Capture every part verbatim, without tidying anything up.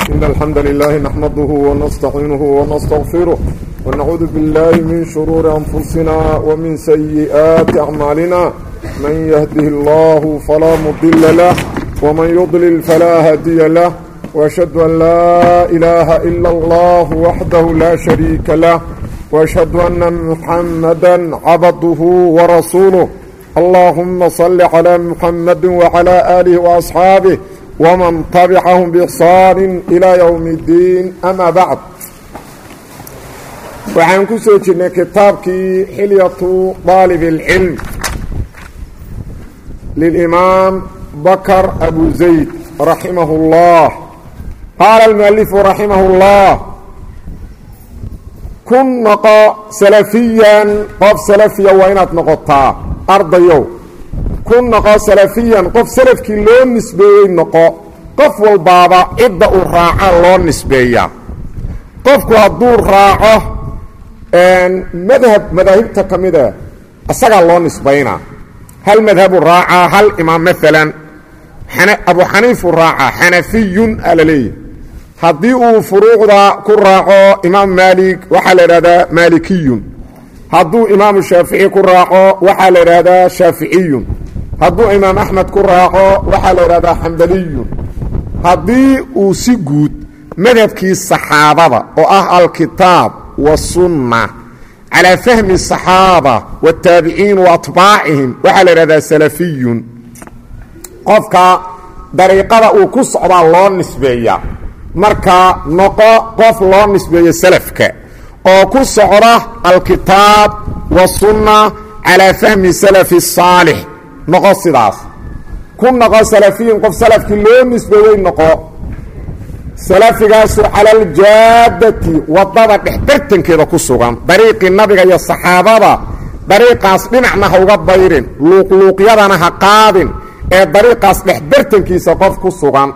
إن الحمد لله نحمده ونستعينه ونستغفره ونعوذ بالله من شرور أنفسنا ومن سيئات أعمالنا من يهده الله فلا مضل له ومن يضلل فلا هادي له وأشهد أن لا إله إلا الله وحده لا شريك له وأشهد أن محمدا عبده ورسوله اللهم صل على محمد وعلى آله وأصحابه ومن تبعهم بإحسان إلى يوم الدين أما بعد وعن كسوتنا كتابك حلية طالب العلم للإمام بكر أبو زيد رحمه الله قال المؤلف رحمه الله كن نقى سلفيا قف سلفيا وينات نقطة أرض يوم كن نقى سلفيا قف سلفك لون نسبيا نقى قف والبابا إبدأ الراعة لون نسبيا قفك الدور راعة مذهب مذاهبتك كمذا أساق لون نسبينا هل مذهب الراعة هل إمام مثلا أبو حنيف الراعة حنفي أللي هديئوا فروع ذا كراعه إمام مالك وحال هذا مالكي هدو إمام الشافعي كراعه وحال هذا شافعي هدو إمام أحمد كراعه وحال هذا حنبلي هديئوا سجود مذهبك الصحابة وأهل الكتاب والسنة على فهم الصحابة والتابعين وأطباعهم وحال هذا سلفي قفك طريقة وكسعب الله النسبية marka noqo qof loo nisbeeyo salafka oo ku socda alkitaab wa sunna ala fahmi salafi salih noqo sidaas kun noqo salafiin qof salafki loo nisbeeyo noqo salafigaas ala aljaadati wadada dhexbartankeeda ku sugan dariiqi nabiga iyo saxaabada dariiqaas dhinacna ha uga bayrin luuqluuqyadana ha qaadin ee dariiqaas dhexbartankiisa qof ku sugan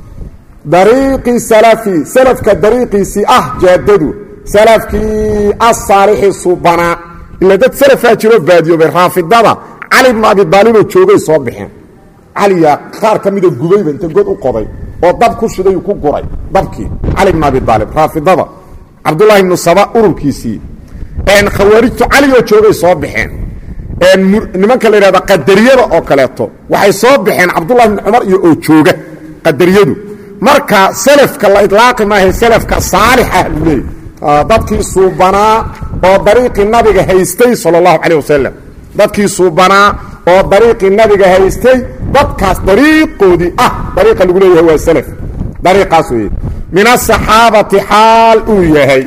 طريقي سلفي سلفك طريقي سي اه جاددو سلفكي الصالح الصبنا الا دد سلفا جيرو باديو بالرافضه علي بن ابي طالب جوغي سو بخين علي قار كميد غوبيب انت غود او قوباي او دب ku shiday ku guray dabki علي بن ابي طالب رافضه عبد الله بن صبا ururkiisi ان خواريج علي oo joogay soo bixeen en nimanka la yiraahdo qadariyada oo kaleeto waxay soo bixeen Abdullah ibn Umar iyo oo jooga qadariyadu marka salafka la idlaaqi ma hay salafka saalix ah leey dadkii suubanaa oo dariiqi nabiga haystay sallallahu alayhi wasallam dadkii suubanaa oo dariiqi nabiga haystay dadkaas dariiqoodi ah dariiqa lagu leeyahay waa salaf dariiqaas weey min as-sahabati hal uu yahay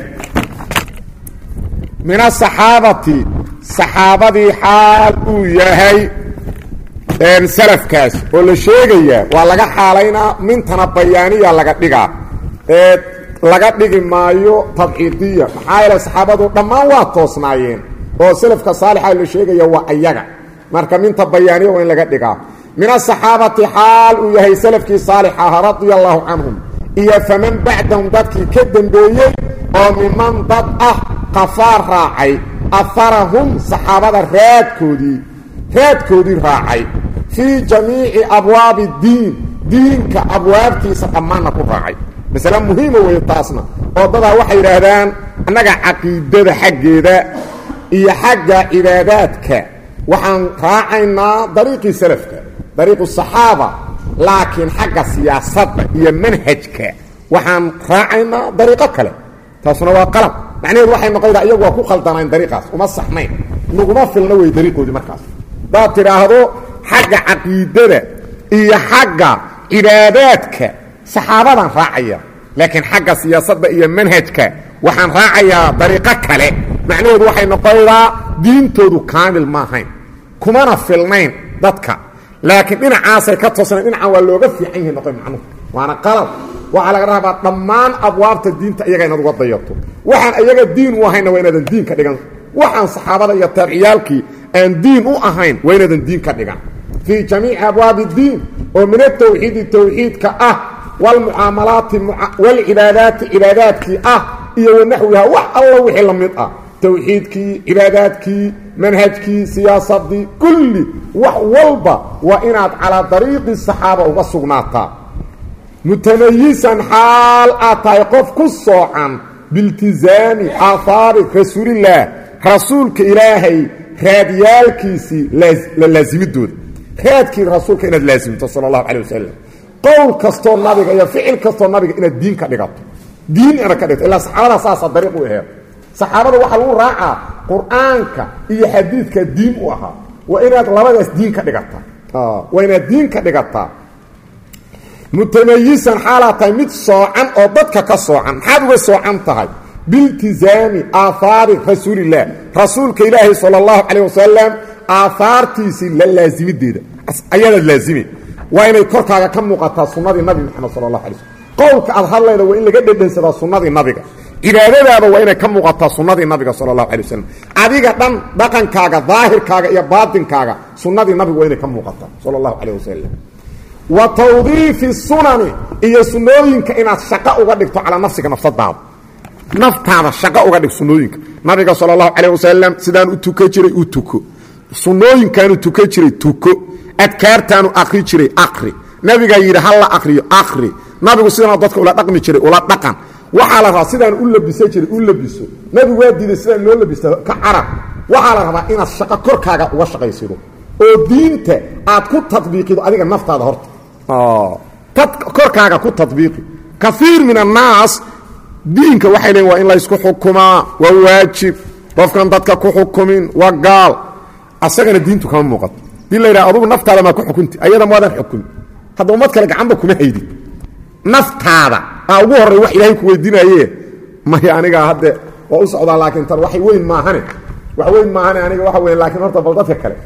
min as-sahabati sahabadi hal uu yahay een salafkaas oo la sheegaya waa laga xaaleynaa mintana bayaaniya laga dhigaa ee laga dhigi maayo tabciidiya maxaa yeelay saxaabadu dhammaan waa toosnaayeen oo salafka saalixa la sheegaya waa ayaga marka minta bayaaniya waa in laga dhigaa min as-sahabati hal uu yahay salafkii saalixa radiyallahu anhum iyo faman ba'dahum dadkii ka dambeeyay oo miman dad ah qafaar raacay afarahum saxaabada raadkoodii raadkoodii raacay في جميع أبواب الدين دين كأبوابتي سقمانا كراعي مثلا مهمة ويطاسنا وضدها وحي رهدان أنك عقيدة حق ذا إيا حق عباداتك وحن راعينا طريق سلفك طريق الصحابة لكن حق السياسة إيا منهجك وحن راعينا طريقك له تصنوا قلب معنى الوحي نقول إياه وكو خلطانين طريقه وما الصحنين نقوم في النوي طريقه دي مركز دا تراهدو حق عقيدة إيا حق عباداتك صحابة راعية لكن حق السياسة إيا منهجك وحن راعية طريقك له معنى الوحي نقول دين تودو كامل ما هين كمانا فيلمين ضدك لكن إنا عاصي كتصنع إنا عوالوغة في عينه نقول معنه وانا قلب وعلى رهبة ضمان أبواب الدين تأيغا ينضغط ضيطه وحن أيغا الدين وهين وين هذا الدين كدغان وحن صحابة يتابعيالك أن دين أهين وين هذا الدين كدغان في جميع أبواب الدين ومن التوحيد التوحيد كأه والمعاملات المع... والعبادات عبادات كأه إيه ونحوها وح الله وحي لم يطأ توحيدك عباداتك منهجك سياسة كل وح والبا وإنات على طريق الصحابة وبسقناتا mutamayisan xaal aad tahay qof ku soocan biiltizaami aahaari rasuulillaah rasuulka ilaahay raadyaalkiisii la laasimidooda raadkii rasuulka inaad laasimto sala allahu calay wasalam qowl kastoo nabiga iyo ficil kastoo nabiga inaad diin ka dhigato diin inaad ka dhigto ilaa saxaabada saasaa dariiq u aheed saxaabada waxaa lagu raacaa qur-aanka iyo xadiidka diin u ahaa waa inaad labadaas diin ka dhigataa waa inaad diin ka dhigataa mutamayisan xaalaad tahay mid soocan oo dadka ka soocan maxaad uga soocan tahay biiltizaami aahaari rasuulillaah rasuulka ilaahi sala allahu calayh wasalam aahaartiisii la laasimideeda ayadaad laazimi waa inay korkaaga ka muuqataa sunnadii nabi moxamed sala allahu alay slm qowlka aad hadlayda waa in laga dhedhansadaa sunnadii nabiga cibaadadaada waa inay ka muuqataa sunnadii nabiga sala allahu alay wasalam adiga dhan dhaqankaaga daahirkaaga iyo baatinkaaga sunnadii nabiga waa inay ka muuqataa sala allahu calayh wasalam wa tawdiifi sunani iyo sunnooyinka inaad shaqo uga dhigto calaa nafsiga nafsadaada naftaada shaqo uga dhig sunnooyinka nabiga sala allahu calayh wasalam sidaan u tuka jiray u tuko sunnooyinkaanu tuka jiray tuko adkaartaanu akri jiray akri nabigaa yidhi ha la akriyo akri nabigu sidaanu dadka ula dhaqmi jiray ula dhaqan waxaa la rabaa sidaan u labisan jiray u labiso nabigu waa diiday sidaan loo labista ka carab waxaa la rabaa inaad shaqo korkaaga uga shaqaysido oo diinta aad ku tadbiiqido adiga naftaada horta korkaaga ku tadbiiqi kaiir min annaas diinka waxay leeyiin waa in laysku xukumaa waa waajib qofkan dadka ku xukumin waa gaal asagana diintu kama muuqato dii la yidhaha adugu naftaada maa ku xukunti ayada maadan xukumin hadda ummad kale gacanba kuma haydin naftaada aa ugu horray wax ilaahay ku weydiinaye maya anigaa hadde waa u socdaa laakiin tan wax weyn maahane wax weyn maahane aniga waxa weyn laakiin horta bal dadka kale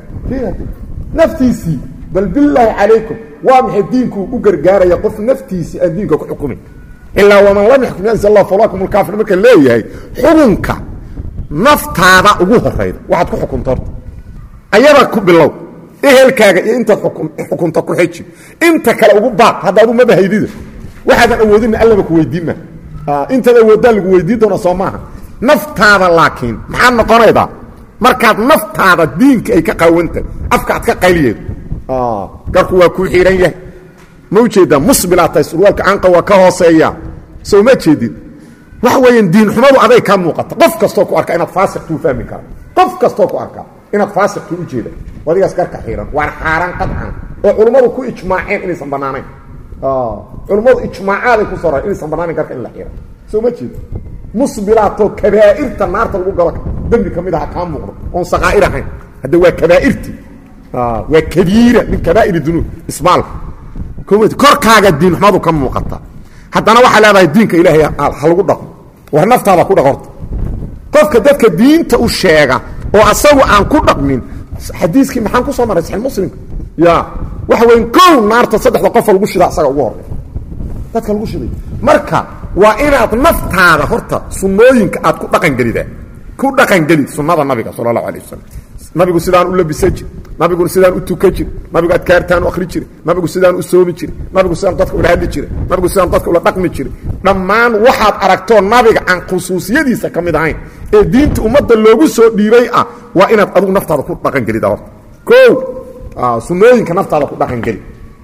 naftiisii bal bilaahi calaykum waa maxay diinku u gargaaraya qof naftiisii aan diinka ku xukumin ilaa waman lam yaxkum bianzal allah falaakum lkaafir marka leeyahay xukunka naftaada ugu horayda waxaad ku xukunta horta ayada ku bilow ehelkaaga iyo intaad xukunta ku xeji inta kale ugu baaq haddaadu mabahaydida waxaadan awoodinna allaba ku weydiinma intaad awooddaa lagu weydiin doona soo maaha naftaada laakiin maxaad noqonaydaa markaad naftaada diinka ay ka qaawantahay afka aad ka qayliyeedo garku waa kuu xiihan yahay ma ujeedaa musbilaa tahay surwaalka canqa waa ka hooseeya soo ma jeedid waxa weeyaan diin xumadu aday ka muuqata qof kastoo ku arka inaad faasiq kuu fahmi kara qof kastoo ku arka inaad faasiq kuu ujeeda wadigaas garka xiiran waana xaaraan qadcan oo culummadu ku ijmaaceen inaysan bannaanayn culummadu ijmaacaaday ku soo inaysan bannaanayn garka in la xiiran soo ma jeedid musbilaatoo kabaa'irta naarta lagu galo dembi ka mid aha kaa muuqdo oon saqaa'ir ahayn hadda waa kabaa'irtii waa kabiira min kabaa'ir dunuub ismaalka korkaaga diin xumadu ka muuqata haddana waxaa leedahay diinka ilaahay ha lagu dhaqo war naftaada ku dhaq horta qofka dadka diinta u sheega oo asagu aan ku dhaqmin xadiiskii maxaan ku soo maray saxiix muslimka ya waxa weyn kow naarta saddexda qofa lagu shida asaga ugu horey dadka lagu shiday marka waa inaad naftaada horta sunnooyinka aad ku dhaqangelidaa ku dhaqangeli sunnada nabiga sala allahu alay wasalam nabigu sidaan u labisan jir nabigu sidaan u tukan jir nabigu adkaartaan u akhri jir nabigu sidaan u soomi jir nabigu sidaan dadka ula hadli jir nabigu sidaan dadka ula dhaqmi jir dhammaan waxaad aragtoo nabiga aan khusuusiyadiisa ka mid ahayn ee diinta ummadda loogu soo dhiibay ah waa inaad adigu naftaada ku dhaqangelida horta kow sunnooyinka naftaada ku dhaqangeli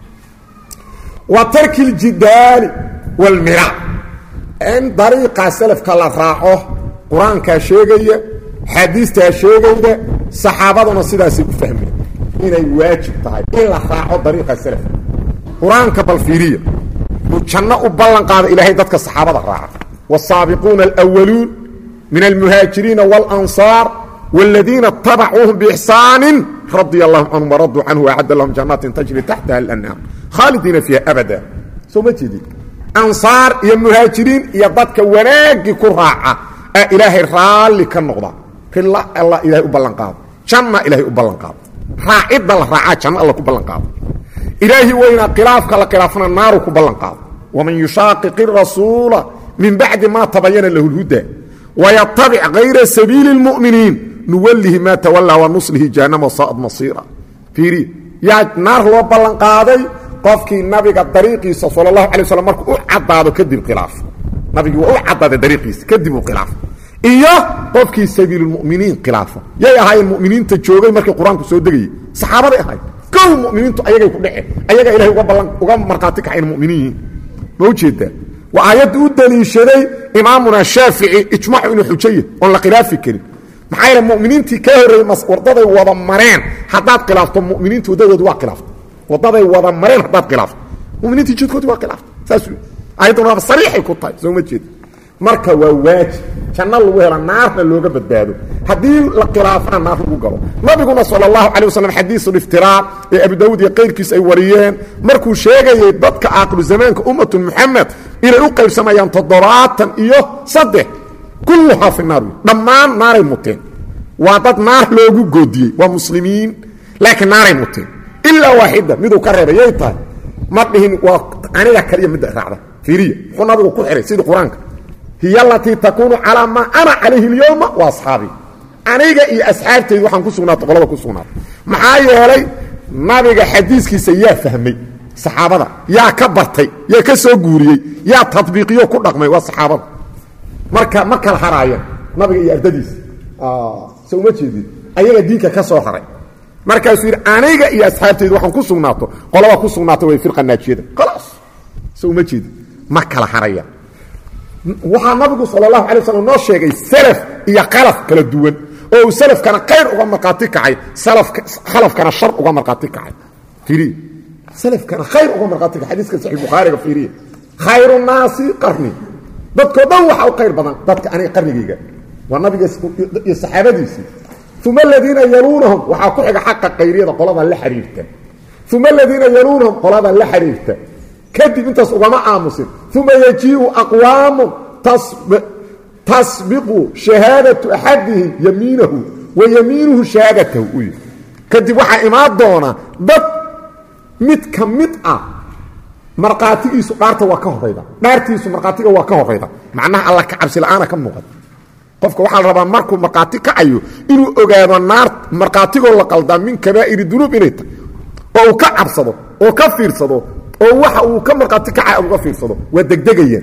wa tarki ljidaali walmiraac in dariiqaa salafka la raaco qur-aankaa sheegaya xaadiistaa sheegayda saxaabaduna sidaasay u fahmeen inay waajib tahay in la raaco dariiqa salaf qur-aanka bal fiiriya uu janno u ballan qaada ilaahay dadka saxaabada raaca والسابقون الأولون من المهاجرين والأنصار والذين اتبعوهم بإحسان رضي الله عنهم ورضوا عنه وأعد لهم جنات تجري تحتها الأنهار خالدين فيها أبدا ثم تجي أنصار يا مهاجرين يا ضدك وناك كراعة إلهي رالي كالنقضة الله الله إلهي أبلن قاض جنة إلهي أبلن قاض راعد الله راعة جنة الله أبلن قاض إلهي وإن قلافك لقلافنا النار أبلن قاض ومن يشاقق الرسول من بعد ما تبين له الهدى ويتبع غير سبيل المؤمنين نوله ما تولى ونصله جهنم وصاءت مصيرا فيري يا نار لو بلن قاداي قفكي نبي طريقي صلى الله عليه وسلم مركو عدادو كدب خلاف نبي و عداد طريقي كدب خلاف iyo qofkii sabiil mu'miniin khilaafa yay ahay mu'miniin ta joogay markii quraanku soo degay saxaabada ahay kow mu'miniintu ayaga ku dhacay ayaga ilaahay uga ballan uga marqaati ka in mu'miniin ma u jeedaa waa aayadda u daliishaday imaamuna shaafici ijmaacu inuu xujaye oon la khilaafi karin maxaa yeele mu'miniintii ka horreeyey wadaday wada mareen haddaad khilaafto mu'miniinta waddadoodi waa khilaafta waddaday wada mareen haddaad khilaafto mu'miniintii jidkoodi waa khilaafta saas wey aayadduna sariixay ku tahay soo ma jeeda marka waa waajib janno lagu hela naarna looga badbaado haddii la khilaafana naar lagu galo nabiguna sala allahu calay wasalam xadiisuliftiraaq ee abu daawuud iyo qayrkiis ay wariyeen markuu sheegayey dadka aakhiru zamaanka ummatu muxamed inay u qaybsamayaan toddobaatan iyo saddex kulluhaa fi naar wey dhammaan naaray muteen waa dad naar loogu goodiyey waa muslimiin laakiin naaray muteen ilaa waaxida miduu ka reebay yay tahay ma dhihin waa aniga kaliya midda raacda fiiriya muxuu nabigu ku xihay sidii qur-aanka hiya alatii takuunu calaa maa ana calayhi alyowma wa asxaabii aniga iyo asxaabtaydu waxaan ku sugnaata qolada ku sugnaata maxaa yeelay nabiga xadiiskiisa yaa fahmay saxaabada yaa ka bartay yaa ka soo guuriyey yaa tadbiiqiyo ku dhaqmay waa saxaabada marka ma kala haraayeen nabiga iyo ardadiisa soo uma jeedin ayaga diinka ka soo haray markaasuu yidhi aniga iyo asxaabtaydu waxaan ku sugnaato qolada ku sugnaata way firqa naajiyada khalaas soo uma jeedin ma kala harayaan waxaa nabigu sal اlahu alay waslam noo sheegay salaf iyo khalaf kala duwan oo uu salafkana khayr uga markhaati kacay khalafkana shar uga markhaati kacay fiiriya salafkana khayr uga markhaati kacay xadiiska saxiix bukhaariga fiiriya khayru naasi qarni dadkoo dhan waxa u khayr badan dadka aniga qarnigayga waa nabiga iyo saxaabadiisii uma aladiina yaluunahum waxaa ku xiga xaqa khayriyada qolada la xiriirta uma aladiina yaluunahum qolada la xiriirta kadib intaas ugama aamusin uma yajiiu aqwaamu tasbiqu shahaadatu axadihim yamiinahu wa yamiinuhu shahaadatahu u yii kadib waxaa imaan doona dad mid ka mid ah markhaatigiisu dhaarta waa ka horayda dhaartiisu markhaatiga waa ka horayda macnaha alla ka cabsi la-aana ka muuqata qofka waxaa la rabaa markuu markhaati kacayo inuu ogaado naar markhaatigoo la qaldaa min kabaa'iri dunuub inay tahay oo uu ka cabsado oo ka fiirsado oo waxa uu ka markhaati kaca uga fiirsado waa degdegaya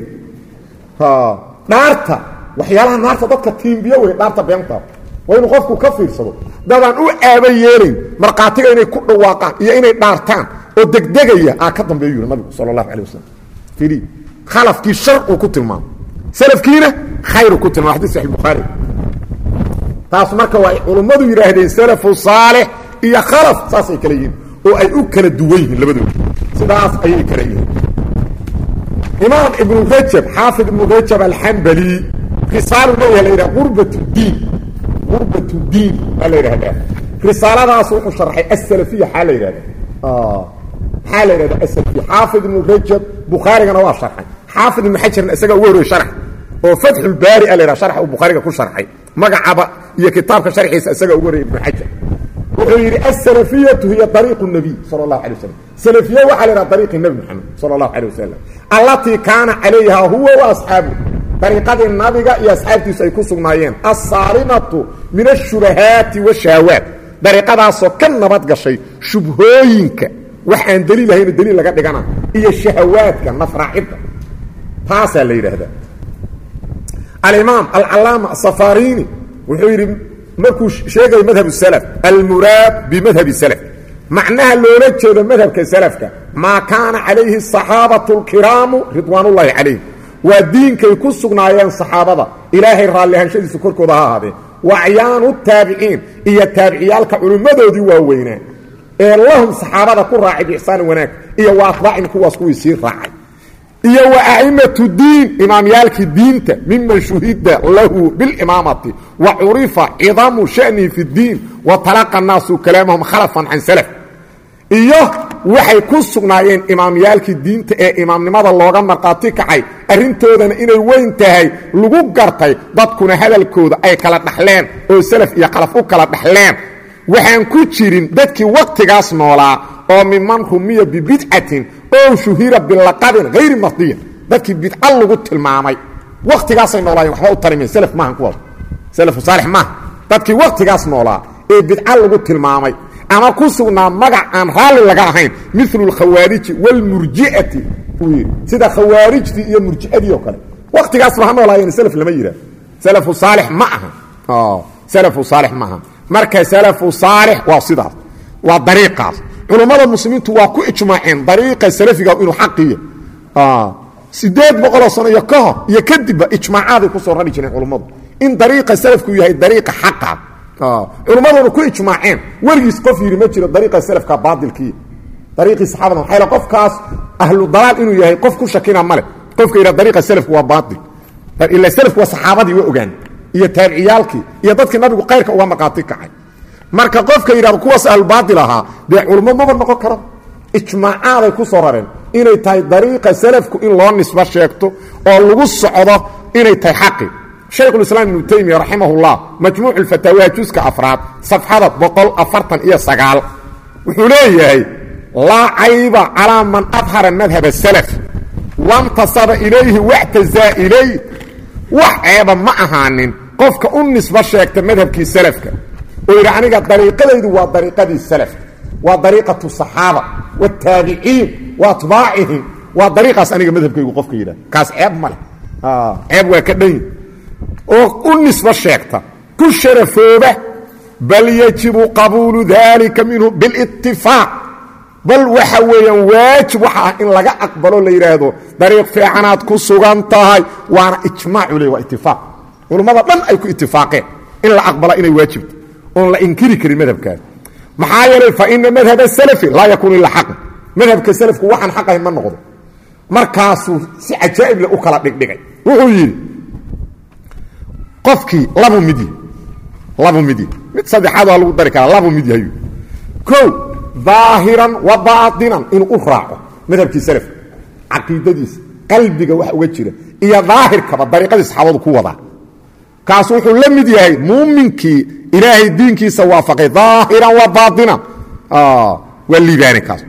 dhaarta waxyaalaha naarta dadka tiimbiyo wey dhaarta beenta waa inuu qofku ka fiirsado dadaan u aaba yeelayn markhaatiga inay ku dhawaaqaan iyo inay dhaartaan oo degdegaya aa ka dambeeyu yidhi nabigu sala allahu calay wasalam fiiri khalafkii shar uu ku tilmaamo salafkiina khayru ku tilmaamo xadiis saxiix bukhaari taas marka waa culummadu yidhaahdeen salafu saalix iyo khalaf saasay kala yihiin oo ay u kala duwan yihiin labadooda sidaas ayay kala yihiin imaam ibnu rajab xaafid ibnu rajab alxambali risaalu leeyaha la yidhaha qurbat diin qurbat diin baa la yidhahdaa risaaladaas wuxuu sharxay asalafiya xaa la yidhahda maxaa la yidhahda asalafiya xaafid ibnu rajab bukhaarigana waa sharxay xaafid ibnu xajarna isaga ugu horreeye sharx oo fatxulbaari a la yidhaha sharxa uu bukhaariga ku sharxay magacaba iyo kitaabka sharxiisa isaga ugu horreeye ibnu xajar wuxuu yidhi asalafiyatu hiya ariiqu nabiy sala allahu alay wasalam salafiya waxaa la yidhaha ariiqi nebi moxamed sala allahu calay wasalam allatii kaana calayha huwa wa asxaabu dariiqadii nabiga iyo asxaabtiisu ay ku sugnaayeen assaalimatu min ashubahaati washahaawaat dariiqadaasoo ka nabad gashay shubhooyinka wax aan daliil ahayno daliil laga dhigana iyo shahawaadka nafraacidda taasaa la yidhaahdaa alimaam alcalaama asafarini wuxuu yidhi markuu sheegay madhab salaf almuraad bimadhabi salaf macnaha loola jeedo madhabka salafka maa kaana calayhi asaxaabatu alkiraamu ridwaanullaahi calayhim waa diinkay ku sugnaayeen saxaabada ilaahay raallihanshadiisu korkooda ha ahaadeen wacyaanu taabiciin iyo taabiciyaalka culimmadoodii waaweynaa ee lahum saxaabada ku raacay biixsaani wanaag iyo wa atbaacin kuwaas kuwii sii raacay iyo wa a'imatu diin imaamyaalkii diinta miman shuhida lahu bilimaamati wa curifa cidamu sha'nihi fi ddiin wa talaqa annaasu kalaamahum khalafan can salaf iyo waxay ku sugnaayeen imaamyaalkii diinta ee imaamnimada looga markhaati kacay arrintoodana inay weyn tahay lagu gartay dadkuna hadalkooda ay kala dhaxleen oo salaf iyo khalaf u kala dhaxleen waxaan ku jirin dadkii wakhtigaas noolaa oo miman rumiya bibidcatin oo shuhira bilaqabin hayri mardiya dadkii bidca lagu tilmaamay wakhtigaasay noolaayeen waxba u tarimeen salaf maahan kuwaas salafu saalix maaha dadkii wakhtigaas noolaa ee bidca lagu tilmaamay ama ku sugnaa magac aan raalli laga ahayn milu alkhawaariji waalmurji'ati uu yidhi sida khawaarijtii iyo murji'adii oo kale wakhtigaasba ha noolaayeen salaf lama yidhaah salafu saalix ma aha salafu saalix ma aha marka salafu saalix waa sidaas waa dariiqaas culummada muslimiintu waa ku ijmaaceen dariiqa salafiga inuu xaqiyo sideed boqoloo sano iyo ka hor iyo kadibba ijmaacaday ku soo rari jireen culummadu in dariiqa salafku yahay dariiqa xaqa culummaduna ku ijmaaceen weligiis qof yiri ma jiro dariiqa salafka baadilkii dariiqii saxaabada waxay la qofkaas ahlu dalaal inuu yahay qof ku shakina male qofka yira dariiqa salafku waa baadil ila salafku waa saxaabadii waa ogaan iyo taabiciyaalkii iyo dadkii nabigu qayrka uga maqaatay kacay marka qofka yira kuwaas ahlu baadil aha bee culummadu ma noqon karo ijmaacaday ku soo rareen inay tahay dariiqa salafku in loo nisba sheegto oo lagu socdo inay tahay xaqi شيخ الإسلام ابن تيمية رحمه الله مجموع الفتاوى جزء أفراد صفحة بقل أفرطا إيا سقال وحوليه لا عيب على من أظهر المذهب السلف وانتصر إليه واعتزى إليه وعيبا معهان قفك أنس بشيكت مذهب كي سلفك ويرعنيك الطريقة دي هو طريقة دي السلف وطريقة الصحابة والتابعين وأطباعهم وطريقة سأنيك مذهب كي وقفك إذا كاس عيب ماله آه عيب وكدين والنسبة الشيكتة كل شرفوبة بل يجب قبول ذلك منه بالاتفاق بل وحويا واجب وحا إن لغا أقبلوا ليرادو طريق في عناد كسوغان تاهي وانا اجماع لي واتفاق ولماذا لن أيكو اتفاقين إن لا أقبل إني واجب وإن لا إنكري كري مذهب كان محايا فإن مذهب السلفي لا يكون إلا حق مذهب كالسلف وحن حقه من نغضو مركاسو سي عجائب لأوكالات ديك ديك وحويري qofkii labo midi labo midi mid saddexaad waa lagu dari karaa labo midi hayo ko zaahiran wa baatinan in u raaco madhabkii salaf aqeedadiis qalbiga wax uga jira iyo zaahirka dariiqada saxaabadu ku wada kaas wuxuu la mid yahay muuminkii ilaahay diinkiisa waafaqay zaahiran wa baatinan ah walibaani kaas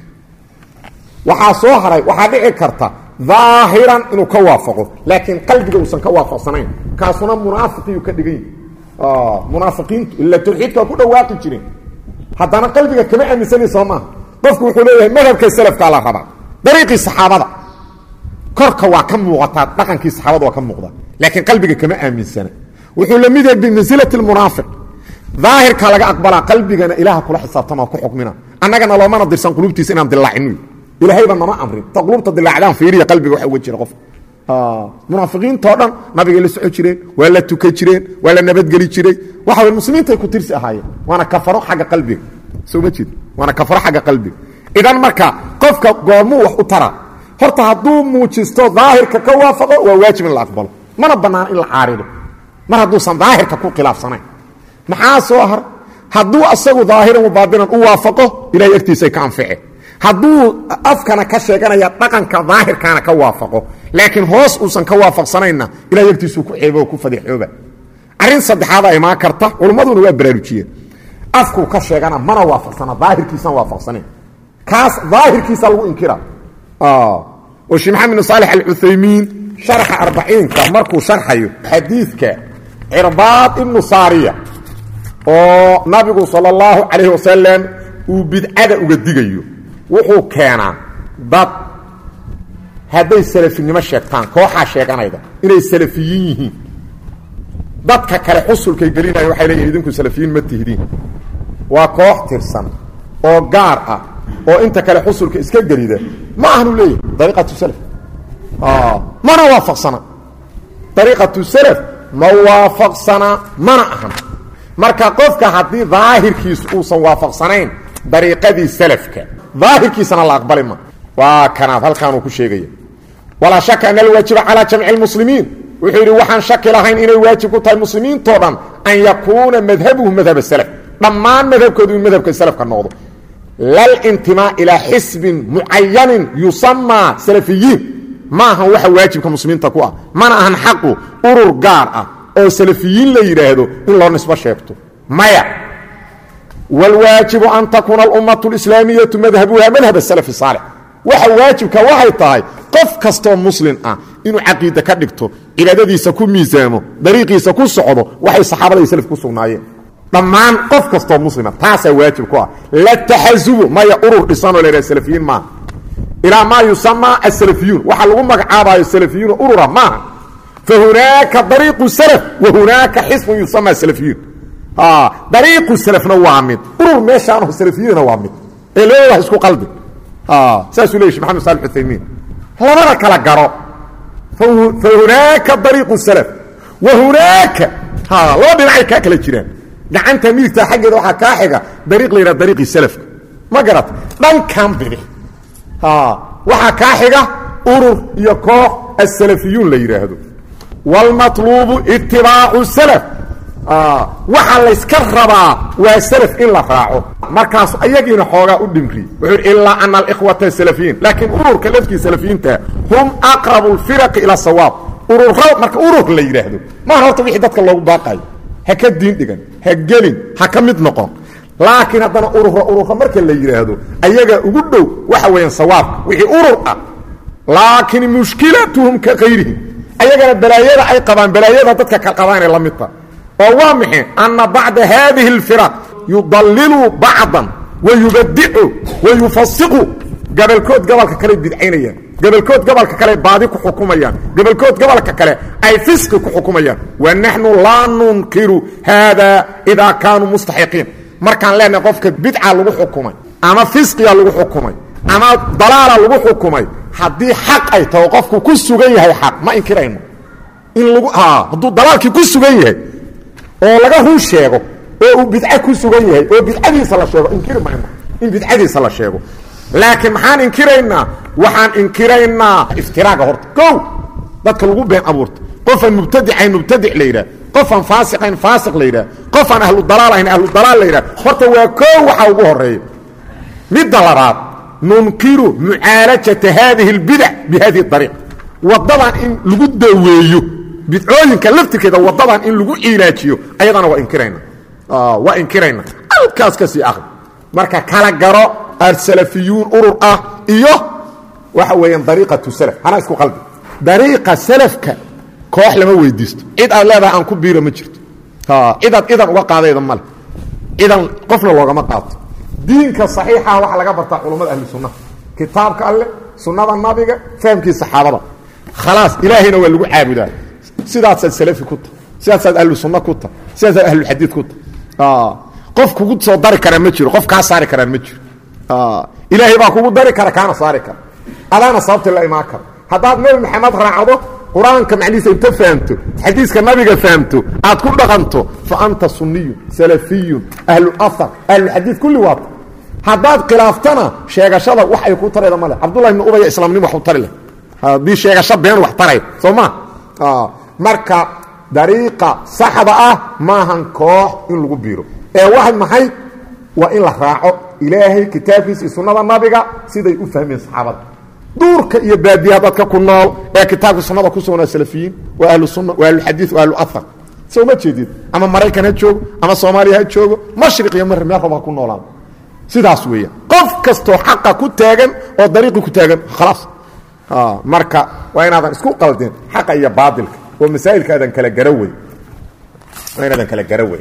waxa soo haray waxa dhici karta ظاهرا انه كوافقه لكن قلبه وسن كوافقسنين كاسنا منافقين كدغين اه منافقين الا توحيد كو دواقي جيرين حدانا قلبه كما امسني سوما قفك و خليه مذهب السلف قال ربا طريق الصحابه كركا وا كم موقتا دقنكي الصحابه وا كم موقدا لكن قلبه كما امسنه وحو لميده بنزله المنافق ظاهر كلا اقبل قلبنا اله كل حسابتنا كو حكمنا انغنا لو ما ندرسن قلوبتيس ان دلعينو إلهي بنا ما أمرين تقلوب تدل علام فيري قلبي وحا وجه قف اه منافقين طودن نبي لا سو جيرين ولا توكي جيرين ولا نبد غلي جيري waxa muslimiinta ay ku tirsi ahaayeen wana kafaro xaga qalbiga soo ma jid wana kafaro xaga qalbiga idan marka qofka goormu wax u tara horta haduu muujisto daahirka ka waafaqo waa waajib in la aqbalo mana banaan in la caarido mar haduu san daahirka ku khilaafsanay maxaa soo har haduu asagu daahiran u baadinan u waafaqo ilaahay agtiisa ka anfici haduu afkana ka sheeganaya dhaqanka daahirkana ka waafaqo laakiin hoos uusan ka waafaqsanayna ilaahay agtiisa ku ceebo ku fadixooba arin saddexaad ay ma karta culummaduna waa baraarujiyeen afku ka sheegana mana waafaqsana daahirkiisa waafaqsanay kaas daahirkiisa lagu inkira ah oo sheekh Maxamed Salih Al-Uthaymeen sharh أربعين ka markuu sharxayo xadiidka Irbaad ibn Sariya oo nabigu sallallahu alayhi wasallam uu bidcada uga digayo wuxuu keenaa dad haday salafinimo sheegtaan kooxa sheeganayda inay salafiyiin yihiin dadka kale xusulkay galinayo waxay leeyihiin idinku salafiyiin ma tihiin waa koox tirsan oo gaar ah oo inta kale xusulka iska galida ma ahnu leeyahay dariiqatu salaf ah mana waafaqsana dariiqatu salaf ma waafaqsana mana ahan marka qofka hadii daahirkiisu uu san waafaqsanayn dariiqadii salafka ظاهر كيسنا الله أقبل ما وكان هل كانوا كشيء ولا شك أن الواجب على جمع المسلمين وحيري وحن شك لهين إن الواجب كتاب المسلمين طبعا أن يكون مذهبهم مذهب السلف لما مذهب كذو مذهب السلف كان موضوع لا الانتماء إلى حزب معين يسمى سلفيين ما هو واجب كمسلمين تقوى ما أهن حقه أرور قارئة أو سلفيين لا يرهدوا إلا نسبة شيبته ما يعني والواجب أن تكون الأمة الإسلامية مذهبها مذهب السلف الصالح وواجب كواحد طاي قف كستو مسلم آه إنه عقيدة كدكتو إلى ذي سكون ميزانه طريقي سكون صعوده وحي الصحابة يسلف كسونايين طمان قف كستو مسلم تاسع واجب كوا لا تحزبوا ما يقرر لسانه لدى السلفيين ما إلى ما يسمى السلفيون وحلقوا مقعابا السلفيون أرورا ما فهناك طريق السلف وهناك حزب يسمى السلفيون اه طريق السلف نوامد قرر ماشانه السلفيين نوامد ايه ليه اسكو قلبي اه ساسو ليش محمد صالح العثيمين labada kala garo fa hunaaka dariiqu salaf wa hunaaka ha laba dhinacay kaa kala jiraan gacanta midigta xaggeeda waxaa kaa xiga dariiq la yidhaha dariiqii salafka ma garat dhankan bidix ha waxaa kaa xiga urur iyo koox assalafiyuun la yidhaahdo waalmatluubu itibaacu salaf waxaa layska rabaa waa salaf in la raaco markaas ayagiina xoogaa u dhimri wuxuu ilaa ana alikhwata salafiyiin laakiin ururka lafkii salafiyiinta hum aqrabu lfiraqi ila sawaab urura marka urur la yidhaahdo maaha horta wixii dadka loogu baaqayo ha ka diin dhigan ha gelin ha ka mid noqon laakiin haddana urura urura marka la yidhaahdo ayaga ugu dhow waxa weeyaan sawaabka wixii urur ah laakiin mushkilatuhum ka kayrihim ayagana balaayada ay qabaan balaayada dadka ka qabaanay la midta oo waa maxay anna bacda haadihi alfiraq yudallilu bacdan wa yubadicu wa yufasiqu gabalkood gabalka kale bidcaynayaan gabalkood gabalka kale baadi ku xukumayaan gabalkood gabalka kale ay fisqi ku xukumayaan wa nahnu laa nunkiru hada idaa kaanuu mustaxiqiin markaan leenahay qofka bidca lagu xukumay ama fisqiya lagu xukumay ama dalaala lagu xukumay haddii xaq ay tahay qofku ku sugan yahay xaq ma inkirayno in lagu haa hadduu dalaalkii ku sugan yahay oo laga run sheego oo uu bidca ku sugan yahay oo bidcadiisa la sheego inkiri mayno in bidcadiisa la sheego laakiin maxaan inkiraynaa waxaan inkiraynaa iftiraaga horta kow dadka lagu been abuurta qofaan mubtadicayn mubtadic la yidhaah qofaan faasiqayn faasiq la yidhaah qofaan ahlu dalaal ahayn ahlu dalaal la yidhaah horta waa kow waxa ugu horeeya midda labaad nunkiru mucaalajata haadihi albidac bihadihi ariiq waddadan in lagu daweeyo bidcooyinka laftirkeeda waddadan in lagu ciilaajiyo ayadana waa inkirayna waa inkirayna halkaas ka sii akri marka kala garo alsalafiyuun urur ah iyo waxa weeyaan dariiqatu salaf hana isku qalbi dariiqa salafka koox lama weydiisto cid aad leedahay aan ku biiro ma jirto cid aad idan uga qaadayda male idan qofna loogama qaato diinka saxiixa waxa laga bartaa culimada ahlu sunnaha kitaabka alle sunnada nabiga fahamkii saxaabada khalaas ilaahayna waa lagu caabudaa sidaas salafi ku ta sidaas ahlu sunna ku ta sidaas ahlu xadiid ku ta ah qof kugu soo dari kara ma jiro qof ka saari kara ma jiro ah ilaahay baa kugu dari kara kaana saari kara adana sababta la imaan kara hadaad nabi maxamed raacdo quraanka macnihiisa inta fahamto xadiiska nabiga fahamto aad ku dhaqanto fa anta sunniy salafiy ahlu athar ahlu xadiid kulli waad hadaad khilaaftana sheegashada wax ay ku tareeda male abdullah ibn ubay islaamnimo wax u tari leh hadii sheegasho been wax taray sooma ah marka dariiqa saxda ah maahan koox in lagu biiro ee waxad maxay waa in la raaco ilaahay kitaabkiisa iyo sunnada nabiga siday u fahmeen saxaabada duurka iyo baadiyaha dadka ku nool ee kitaabka sunnada ku soo salafiyiin waa ahlu sunna waa ahlu xadiis waa ahlu athar soo ma jeedid ama maraykan ha joogo ama soomaaliya ha joogo mashriq iyo maghrib meel raba ku noolaan sidaas weeyaan qof kasto xaqa ku taagan oo dariiqi ku taagan khalaas ah marka waa inaadan isku qaldin xaqa iyo baadilka oo masaa'ilkaadan kala garaway waa inaadan kala garaway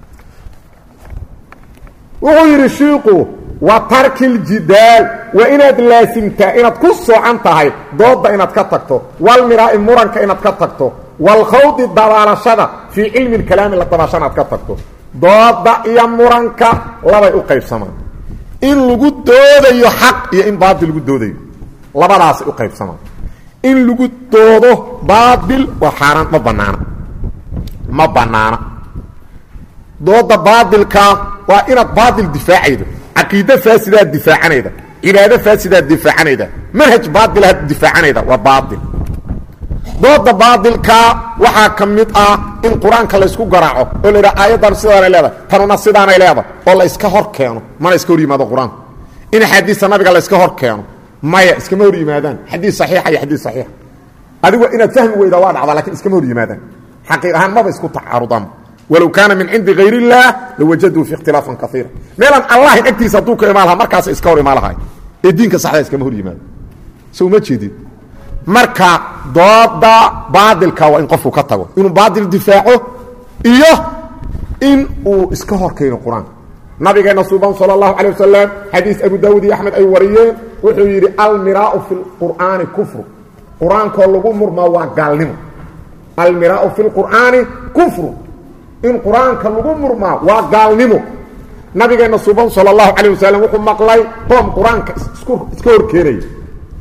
wuxuu yidhi shiiku wa tarki ljidaal waa inaad laasimtaa inaad ku soocan tahay doodda inaad ka tagto walmiraa'i muranka inaad ka tagto walkhawdi dabaalashada fii cilmi lkalaami la dabaashana aad ka tagto doodda iyo muranka labay u qaybsamaan in lagu doodayo xaq iyo in baatil lagu doodayo labadaasay u qaybsamaan in lagu doodo baatil waa xaaraan ma bannaana ma bannaana dooda baatilka waa inaad baatil difaacaydo caqiide faasidaad difaacanayda cibaado faasidaad difaacanayda manhaj baatilaad difaacanayda waa baatil dooda baatilka waxaa ka mid ah in qur-aanka laysku garaaco oo la yidhaha aayaddan sidaanay leedahay tanuna sidaanay leedahay oo la iska hor keeno mana iska hor yimaado qur-aanka in xadiista nabiga la iska hor keeno maya iskama hor yimaadaan xadiis saxiixa iyo xadiis saxiixa adigu inaad fahmi weyda waa dhacdaa laakiin iskama hor yimaadaan xaqiiq ahaan maba isku tacaarudaan walow kaana min cindi hayr illah lawajaduu fi ikhtilaafan kaiira meelaan allahin agtiisa hadduu ka imaan lahaa markaas iska hor imaan lahay ee diinka saxda iskama hor yimaado soo ma jeedid marka dooda baadilka waa in qofku ka tago inuu baadil difaaco iyo in uu iska hor keeno qur-aanka nabigeena suuban sala allahu calay wasalam xadiis abu daawud iyo axmed ay wariyeen wuxuu yidhi almiraau fi lqur'aani kufru qur-aankoo lagu murmaa waa gaalnimo almiraau fi lqur'aani kufru in qur-aanka lagu murmaa waa gaalnimo nabigeena suuban sala allahu calayh wasalam wuxuu maqlay qoom qur-aanka iska hor keenaya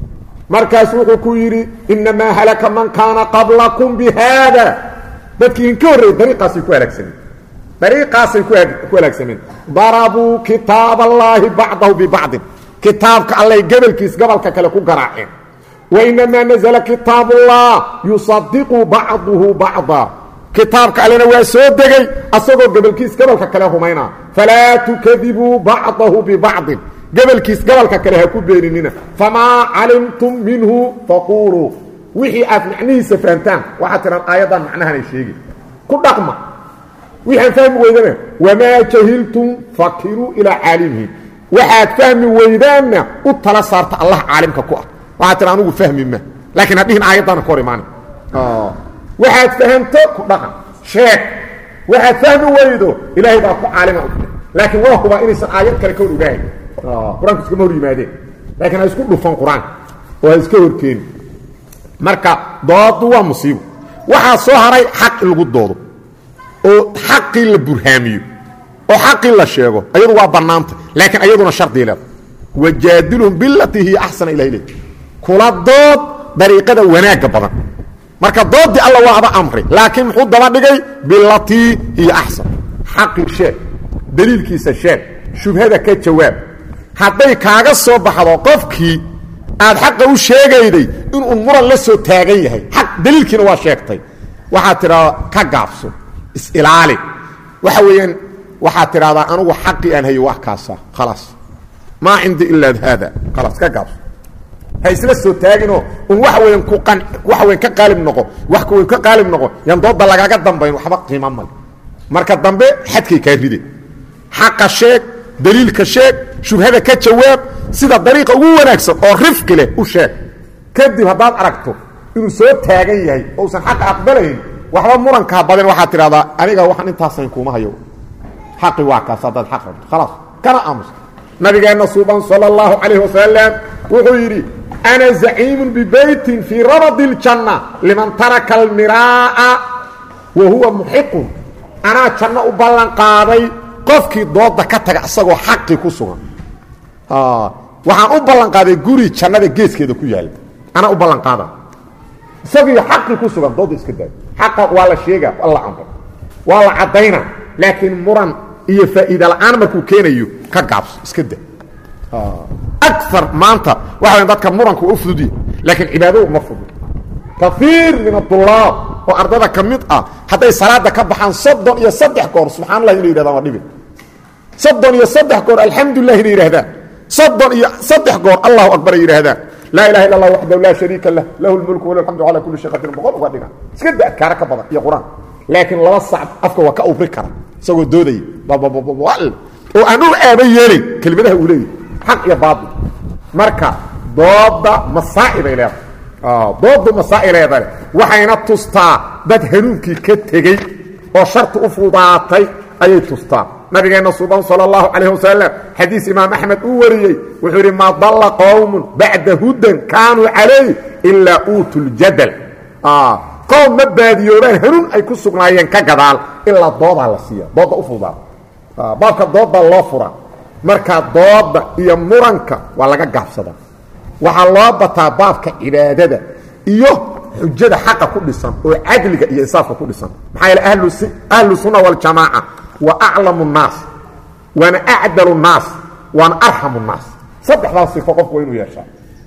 markaas wuxuu ku yidhi inamaa halaka man kaana qablakum bihaada dadkii inka horreeyey dariiqaasay ku halaagsameen dariiqaasay ku halaagsameen darabuu kitaab allaahi bacdahu bibacdin kitaabka allay gebalkiis gobolka kale ku garaaceen wainamaa nazla kitaab ullah yusadiqu bacduhu bacda kitaabka allena waa soo degay asagoo gebalkiis gobolka kale rumaynaa falaa tukadibuu bacdahu bibacdin gebalkiis gobolka kale ha ku beeninina famaa calimtum minhu faquuluu wixii aad macnihiisa fahamtaan waxaad tidhaan aayaddan macnahanay sheegi ku dhaqma wixaan fahmi weydana wamaa jahiltum fakiruu ilaa caalimihi waxaad fahmi weydaanna u tala saarta allah caalimka ku ah waxaad tidha anugu fahmi ma laakiin hadhihin aayaddaana ka hor imaani waxaad fahamto ku dhaqan sheeg waxaad fahmi weydo ilaahay baa ku caalima u laakiin waa hubaa inaysan aayad kale ka hor ogaahay qur-aanku iskama hor yimaadeen laakiin ha isku dhufan qur-aanka oo ha iska horkeeni marka doodu waa musiibo waxaa soo haray xaq in lagu doodo oo xaqii la burhaamiyo oo xaqii la sheego ayadu waa bannaanta laakiin ayaduna shardi leeda wajaadilhum bilatii hiya axsana ilah ilay kula dood dariiqada wanaagga badan marka doodii alla waa aba amri laakiin muxuu daba dhigay bilatii hiya axsan xaqii sheeg daliilkiisa sheeg shubhada ka jawaab hadday kaaga soo baxdo qofkii aad xaqa u sheegayday inuu muran la soo taagan yahay xaq daliilkiina waa sheegtay waxaad tidhahdaa ka gaabso is-ilaali waxa weeyaan waxaad tidhahdaa anugu xaqii aan hayo wax kaasa khalaas maa cindi ilaa haada khalaas ka gaabso ha isla soo taaginoo un waxa weeyaan ku qan waxa weyn ka qaalib noqo wax ku ka qaalib noqo yan dooda lagaaga dambayn waxba qiimo mal marka dambe xadkay ka ride xaqa sheeg daliilka sheeg shubhada ka jawaab sida dariiqa ugu wanaagsan oo rifqi leh u sheeg kadib haddaad aragto inuu soo taagan yahay oo uusan xaqa aqbalayn waxba murankaa badan waxaad tidhahdaa aniga waxaan intaasayn kuuma hayo xaqi waa kaas haddaad xaq rabto khalaas kana aamus nabigeenna suuban sala allahu calayhi wasalam wuxuu yidhi ana zaciimun bibeytin fii rabadi iljanna liman taraka almiraa'a wa huwa muxiqun anaa janno u ballan qaaday qofkii dooda ka taga isagoo xaqii ku sugan waxaan u ballan qaaday guri jannada geeskeeda ku yaalla anaa u ballan qaada isagii xaqii ku sugan dooda iska daayo xaqa waa la sheega waa la amro waa la caddayna laakiin muran iyo faa'iida la'aan markuu keenayo ka gaabso iska da akar maanta waxa dadka muranku u fududiya laakiin cibaadadu uma fudud kaiir min adulaab oo ardada ka mid ah hadday salaada ka baxaan soddon iyo saddex goor subxaan allah inay yidhahdaan waa dhibi soddon iyo saddex goor alxamdulilah inay yidhahdaan soddon iyo saddex goor allahu akbar ay yidhaahdaan laa ilaha illa allah waxdahu laa shariika lah lahu lmulku walahu alxamdu calaa kulli shay qadiir boqol uga dhiga iska da adkaara ka badan iyo qur-aan laakiin laba sac afka waa ka ubri kara isagoo doodaya oo aan u aaba yeelay kelimadaha uu leeyahy xaq iyo baatil marka dooda masaa'ibay leedahay doodu masaa'ileeda waxayna tustaa dad hanuunkii ka tegey oo sharti u fudaatay ayay tustaa nabigeenna suuban sala allahu calayh wasalam xadiis imaam axmed uu wariyey wuxuu yidhi maa dalla qowmun bacda hudan kaanuu calayh ilaa uutu ljadal qowm ma baadiyoobaan hanuun ay ku sugnaayeen ka gadaal ilaa doodaa la siiya dooda u fudaata baabka dooda loo fura marka dooda iyo muranka waa laga gaabsadaa waxaa loo bataa baabka cibaadada iyo xujada xaqa ku dhisan oo cadliga iyo insaafka ku dhisan maxaa yeele ahlu ahlu sunna waljamaaca wa aclamu nnaas waana acdalu nnaas waana arxamu nnaas saddexdaas sifo qofku waa inuu yeeshaa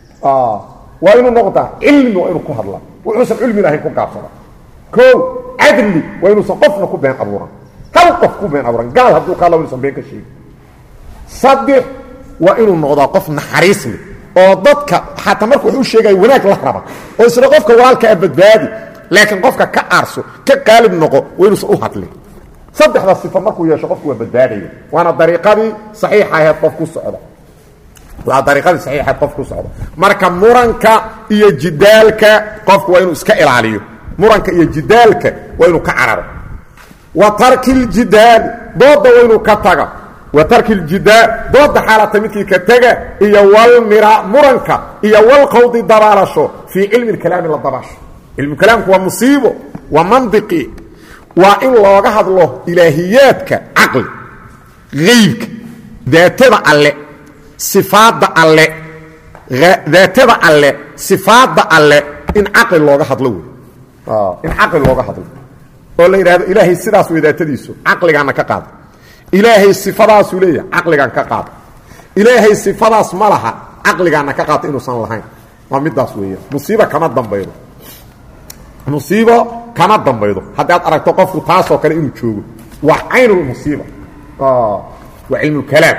waa inuu noqdaa cilmi waa inuu ku hadlaa wuxuusan cilmi lahayn ku gaabsada koo cadli waa inuusan qofna ku been abuuran hal qof ku been abuuran gaal hadduu ka hadla inuusan been ka sheegin saddex waa inuu noqdaa qof naxariis leh oo dadka xataa marka wuxuu sheegaya wanaag la raba oo isla qofka walaalkaa badbaadi laakiin qofka ka aarso ka qaalib noqo waa inuusan u hadlin saddexdaas sifo markuu yeesho qofku waa badbaadaya waana dariiqadii saxiixa ahayd qof ku socda waa dariiqadii saxiixa ahayd qof ku socda marka muranka iyo jidaalka qofku waa inuu iska ilaaliyo muranka iyo jidaalka waa inuu ka cararo wa tarki ljidaal dooda waa inuu ka taga wa tarki ljidaal dooda xaalata midkii ka tega iyo walmira muranka iyo walqawdi dabaalasho fii cilmi lkalaami la dabaasho cilmukalaamku waa musiibo waa mandiqi waa in looga hadlo ilaahiyaadka caqli haybka daatada alle sifaadda alle daatada alle sifaadda alle in caqli looga hadlo wey in caqli looga hadlo oo la yidhaahdo ilaahay sidaas wey daatadiisu caqligaana ka qaada ilaahay sifadaasuu leeyahay caqligaan ka qaada ilaahay sifadaas ma laha caqligaana ka qaata inuusan lahayn waa midaas weeya musiibo kama dambaydo musiibo kama dambaydo haddaad aragto qofku taasoo kale inuu joogo waa caynulmusiiba waa cilmulkalaam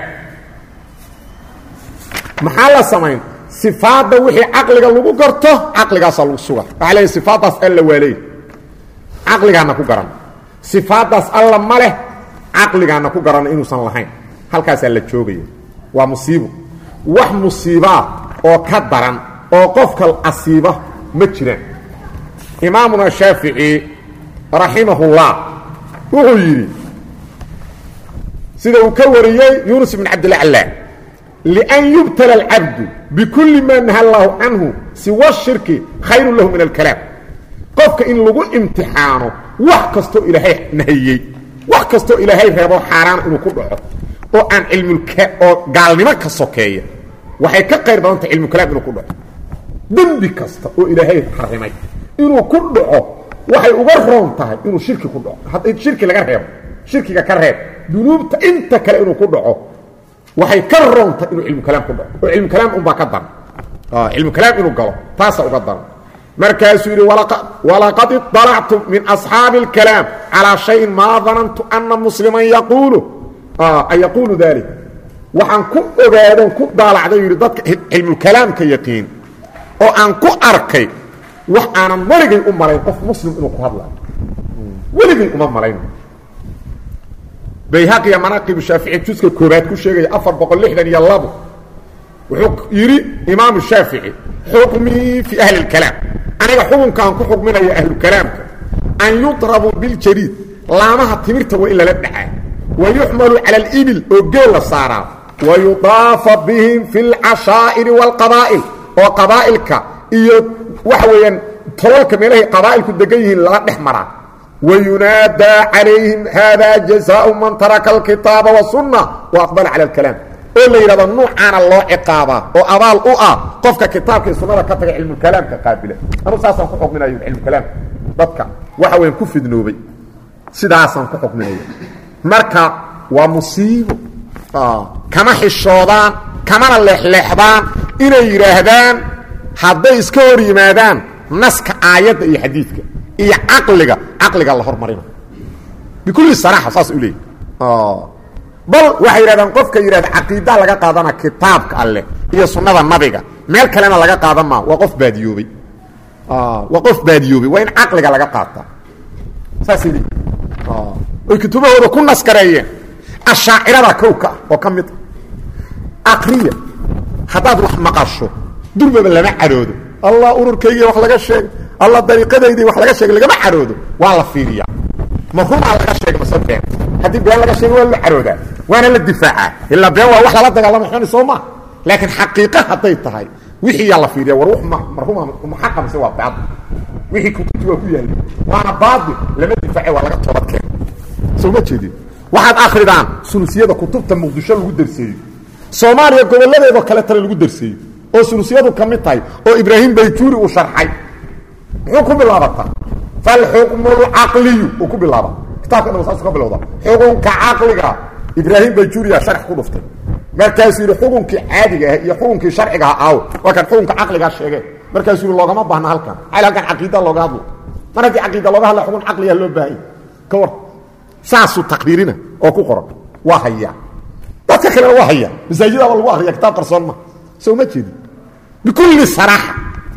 maxaa la samayn sifaadda wixii caqliga lagu garto caqligaasaa lagu suga waxaa leeyahy sifaaddaas alla waa leey caqligaana ku garan sifaaddaas alla ma leh caqligaana ku garanna inuusan lahayn halkaasaa la joogaya waa musiibo wax musiibaa oo ka daran oo qofka asiiba ma jiraan imaamuna shaafici raximahullah wuxuu yidhi sida uu ka wariyey yunus ibn cabdilaclaa lian yubtala alcabdu bikulli maa naha allaahu canhu siwa shirki khayrun lahu min alkalaam qofka in lagu imtixaano wax kastoo ilaahay nahiyey wax kastoo ilaahay reebo xaaraana inuu ku dhaco oo aan cilmulka oo gaalnimo ka sokeeya waxay ka qayr badanta cilmulkalaam inuu ku dhaco dembi kasta oo ilaahay xarimay inuu ku dhaco waxay uga roon tahay inuu shirki ku dhaco haddii shirki laga reebo shirkiga ka reeb dunuubta inta kale inuu ku dhaco waxay ka roon tahay inuu cilmulkalaam ku dhaco oo cilmulkalaam unbaa ka daran cilmulkalaam inuu galo taasaa uga daran markaasuu yidhi walaqad iطalactu min asxaabi اlkalaam calىa shayin maa danantu ana musliman yaquulu an yaquulu dalik waxaan ku ogaadon ku daalacday yidhi dadka cilmulkalaamka yaqiin oo aan ku arkay wax aanan weligay u malayn qof muslim inuu ku hadlayo weligay uma malayn bayhaqiya manaaqibu shaafici juska koobaad ku sheegaya afar boqol lixdan iyo labo wuxuu yidhi imaamu shaafici xukmii fi ahli اlkalaam aniga xukunkaan ku xukminaya ahlukalaamka an yudrabuu biljariid laamaha timirta waa in lala dhacaa wa yuxmalu cala alibil oo geel la saaraa wa yudaafa bihim fi اlcashaa'iri wاlqabaa'il oo qabaa'ilka iyo waxa weeyaan tolalka meelahay qabaa'ilku degan yihiin lala dhex maraa wa yunaadaa calayhim haadaa jazaau man taraka alkitaaba wasunna wa aqbala cala alkalaam oo la yidhahdo nuucaana loo ciqaabaa oo abaal u ah qofka kitaabka iyo sunnada ka taga cilmulkalaamka qaabila anu saasaan ku xukminayo cilmukalaamka dadka waxa weyan ku fidnoobay sidaasaan ku xukminaya marka waa musiibo kama xishoodaan kamana leexleexdaan inay yidhaahdaan hadday iska hor yimaadaan naska aayadda iyo xadiidka iyo caqliga caqliga la hormarina bikulli saraaxa saas u leeyahy bal waxay yidhahdaan qofka yidhahda caqiidaa laga qaadana kitaabka alleh iyo sunnada nabiga meel kalena laga qaadan maa waa qof baadiyoobey waa qof baadiyoobey waa in caqliga laga qaataa saasay leeyihi oy kutubahooda ku naskareeyeen ashaacirada kowka ah oo ka mid a akriya haddaad wax maqasho durbaba lama cadhoodo allah ururkaygii wax laga sheegay allah dariiqadaydii wax laga sheegay lagama cadhoodo waa la fiiriyaa ma rumaa laga sheegay mase been haddii been laga sheegay waa la cadhoodaa waana la difaacaa ilaa been waa wax lala dagaalama xuni soo maa laakiin xaqiiqa hadday tahay wixii yaa la fiiriya war wax marhuma maxaqa mise waa baadil wixii kutubti waa ku yaallay waana baadil lama difaace waa laga toobadkeen soo ma jeedin waxaad akhridaan sunusiyada kutubta muqdisho lagu darseeyo soomaaliya gobolladeedoo kale tale lagu darseeyo oo sunusiyadu ka mid tahay oo ibraahim bayjuuri uu sharxay muxuu ku bilaabataa falxukmu lcaqliyu uu ku bilaaba kitaabka dhan saasuu ka bilowda xukunka caqliga ibraahim bayjuuriyaa sharx ku dhuftay markaasuu yidhi xukunkii caadiga ah iyo xukunkii sharciga ah aawo waa kan xukunka caqligaa sheegeen markaasuu yidhi loogama baahna halkan xayl halkan caqiida looga hadlo mar haddii caqiida looga hadla xukun caqliga loo baahanya ka war saasuu taqdiirina oo ku qoran waa hayaa dadka kalena waa hayaa masaajidaba lagu akriya kitaab qarsoon ma soo ma jeedin bikulli saraaxa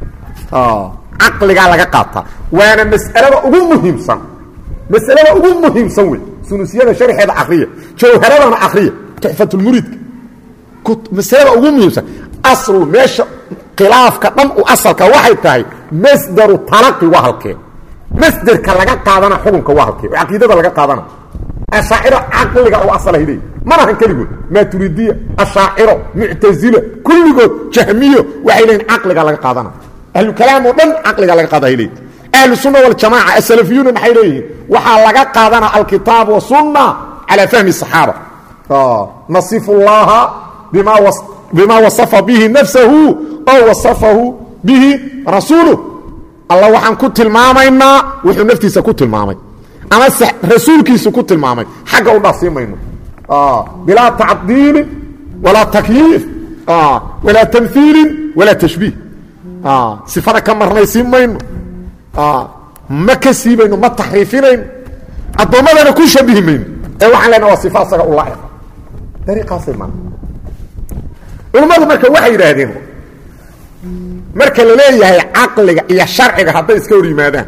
caqligaa laga qaataa waana mas'alada ugu muhiimsan mas'alada ugu muhiimsan wey sunusiyada sharxeeda akriya jawharadana akriya tuxfatulmuriidka masalada ugu muhiimsan aslu meesha khilaafka dhan u asalka waxay tahay masdaru talaqi waa halkee masderka laga qaadana xukunka waa halkee oo caqiidada laga qaadana ashaaciro caqliga u asalahay leeyihin manahan keligood maaturidiya ashaaciro muctazila kulligood jahmiyo waxay leeyihin caqliga laga qaadana ahlu kalaam oo dhan caqliga laga qaadahay leeyihin ahlu sunna waljamaaca asalafiyuuna maxay leeyihiin waxaa laga qaadana alkitaab wasunna calaa fahmi saxaaba nasifu llaha bima bima wasafa bihi nafsahu oo wasafahu bihi rasuuluhu allah waxaan ku tilmaamaynaa wuxuu naftiisa ku tilmaamay ama rasuulkiisa ku tilmaamay xagga u dhaafsiimayno ah bila ta'dil wala takyif ah wala tamthil wala tashbih ah sifada kamarnay siimayno ah ma kasiibayno ma taxriifinayno adoomada ku shabihimayno ee waxaan leenahay waa sifa asaga u laa'iq dariiqaas ma ulumadu marka waxay yiraahdeen marka la leeyahay aqliga iyo sharciga haday iska hor yimaadaan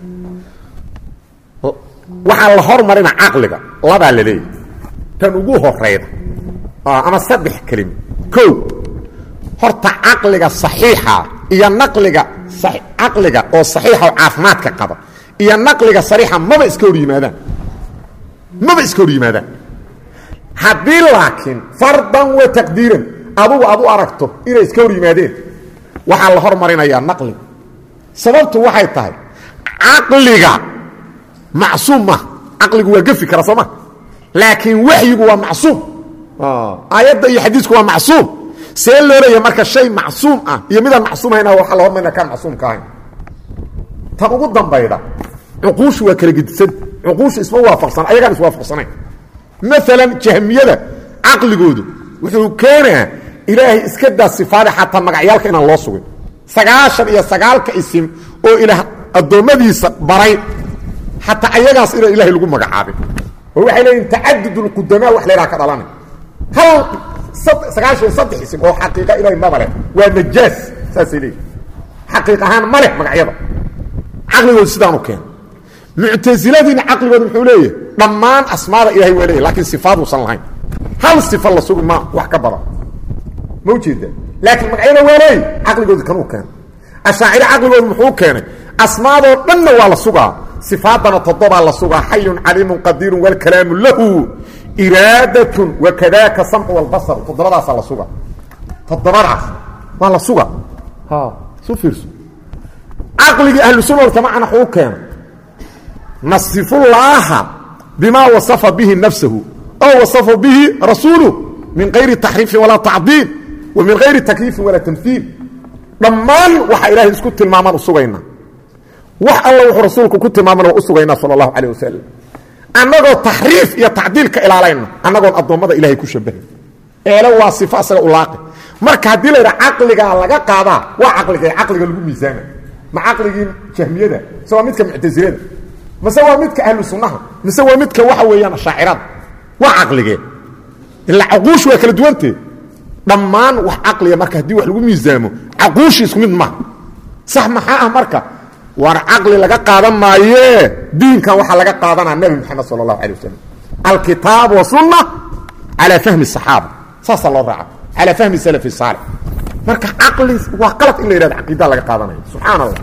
waxa la hormarina aqliga laba la leeyahay tan ugu horeeyda ama saddex kalimo ko horta aqliga saxiixa iyo naqliga sahih aqliga oo saxiixa oo caafimaadka qaba iyo naqliga sariixa maba iska hor yimaadaan maba iska hor yimaadaan hadii laakiin fardan wa taqdiiran adu adu aragto inay iska hor yimaadeen waxa la hormarinayaa naqli sababtu waxay tahay aqliga macsuum ma aqligu waa gafi kara sama laakiin wahyigu waa macsuum ah ayada iyo xadiisku waa macsuum see loo leeyahay marka shay macsuum ah iyo midaan macsuum ahayna waxa la hormarina kan macsuum ka ahayn tan ugu dambayda uquush waa kala gedisan uquush isma waafaqsan ayagaan isma waafaqsanayn مثلا جهميده عقلigoodu wuxuu keenaa ilaahay iska daa sifaada xataa magacyaalka inaan loo sugin sagaashan iyo sagaalka isim oo ilaah adoomadiisa baray xataa ayagaas ila ilaahay lagu magacaabay oo waxay leeyihiin ta'addud al-qudama wax leeyahay ka dhalanay hal sagaashan saddex isim oo xaqiiqa ilaahay ma bale waa najaas saasili xaqiiqa ahaan ma leh magacyada caqligoodu sidaan u keen mu'taziladina caqligoodu wuxuu leeyahay dhamaan asmaada ilaahay weelay laakiin sifaadu san lahayn hal sifa la sugu ma wax ka badan موجوده لكن مقعينا ويني عقل جود كانوا كان الشاعر عقل جود محو كان اسماءه دنا ولا سغا صفاتنا تضبع على سغا حي عليم قدير والكلام له اراده وكذاك السمع والبصر تضبع على سغا تضبع على سغا ها سوفيرس عقل اهل السنه والجماعه نحو كان نصف الله بما وصف به نفسه او وصف به رسوله من غير تحريف ولا تعديل ومن غير تكييف ولا تمثيل ضمان وحا إلهي اسكت المامان أسوغينا وح الله وح رسولك كنت المامان وأسوغينا صلى الله عليه وسلم أنه تحريف يا تعديل كإلى علينا أنه أضو ماذا إلهي كشبه إلهي واصفة أسأل أولاقي مركا ديلا عقلك لغا قادا وعقلك عقلك لغو ميزانا مع عقلك جهمية ده سوى متك معتزلة ما سوى متك أهل السنة ما سوى متك وحويانا الشاعرات وعقلك إلا عقوش وكلا دوانتي ضمان wax aqliga marka hadii wax lagu miisaamo aqoosh isku mid ma sax maxaa marka war aqli laga qaadan maaye diinka waxa laga qaadanaa nabi maxamed sallallahu alayhi wasallam alkitab wa sunnah ala fahmi sahaba sasa loo raaca ala fahmi salaf salih marka aqli waa qalad in la yiraahdo aqida laga qaadanayo subhanallah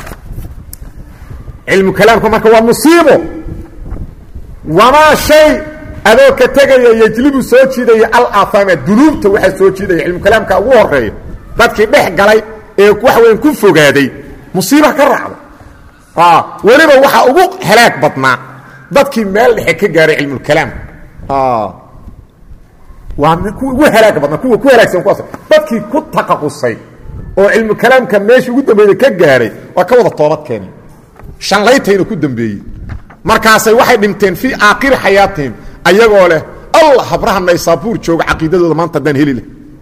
ilmu kalaamku marka waa musiibo wama shay adoo ka tagaya yajlibu soo jiiday al afama dunuubta waxa soo jiiday ilmu kalaamka ugu horeeyay dadkii dhex galay ee wax weyn ku fogaaday musiiba ka raacdo ah waliba waxa ugu halaag badnaa dadkii meel dhex ka gaaray ilmu kalaam ah waa ku ugu halaag badnaa kuwa ku halaagsan kuwaas dadkii ku taqaqusay oo ilmu kalaamka meesha ugu dambeeyay ka gaaray waa ka wada toobad keenay shan laytayna ku dambeeyay markaasay waxay dhinteen fi aakhir xayaatiin ayagoo leh allah habraha naysaabuur jooga aqeedadooda maanta dan heli leh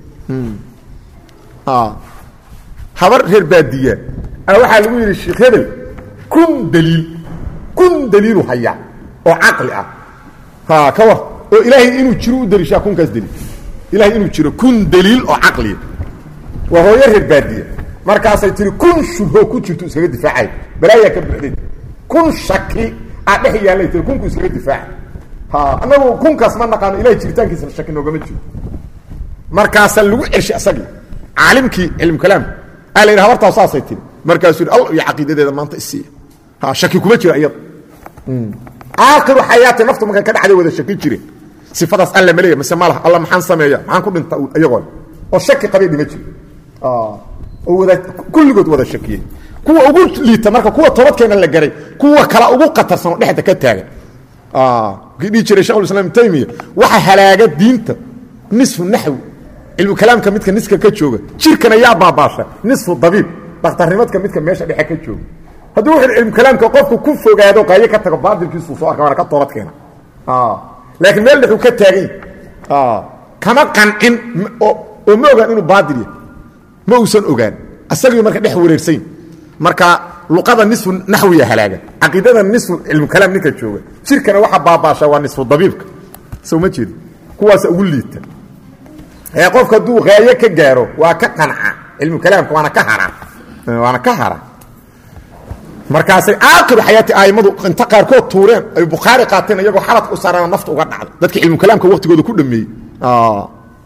ah habar reer baadiya ah waxa lagu yiri sheekh hebel kun daliil kun daliil haya oo aqli ah ha ka war oo ilaahay inuu jiro u dalishaa kun kaas daliil ilaahay inuu jiro kun daliil oo aqli wa hooyo reer baadiya markaas ay tiri kun shubho ku jirto iskaga difaacay balaaya ka buuxday kun shaki ah dhex yaalay tiri kun ku iskaga difaacay anagu kunkaas ma naqaan ilaahay jiritaankiisa shaki noogama jiro markaas lagu ceshay asagi caalimkii ilmu kalaam ala ila habarta saasay tiri markaas uu allah iyo aqeedadeeda maanta isii ha shaki kuma jiro ayad aakhir hayati naftu marka ka dhaxday wada shaki jire sifadaas alla maleeyo mise malaha allah maxaan sameeyaa maxaan ku dhinta ayagoo oo shaki qabay dhima jiro ah oo wada kulligood wada shakiyay kuwa ugu liita marka kuwa toobadkeena la garay kuwa kala ugu qatarsan dhexda ka taagan ah gidi jiray sheekh islaam taymiya waxa halaaga diinta nisfu nahw cilmu kalaamka midka niska ka jooga jirkana yaa baabaasha nisfu dabiib dhakhtarnimadka midka meesha dhexe ka jooga hadduu wuxuu cilmu kalaamka qofku ku fogaado qaayo ka tago baadilkiisu soo arka waana ka toobad keena ah laakiin meel wuxuu ka taagay ah kama qancin oo ma ogaan inuu baadil yahay ma uusan ogaan asagii marka dhex wareersayn marka luqada nisfu nahwiya halaaga aqeedada nisfu ilmu kalaam ninka jooga shirkana waxa baabaasha waa nisfu dabiibka soo ma jeed kuwaas ugu liita ee qofka duu qaayo ka gaaro waa ka qanca ilmu kalaamka waana ka hara waana ka hara markaas aakhir hayati aymadu inta qaar ko tuureen ay bukhari qaateen iyagoo xalad u saarana nafta uga dhacday dadka ilmu kalaamka waqtigooda ku dhameeyay ah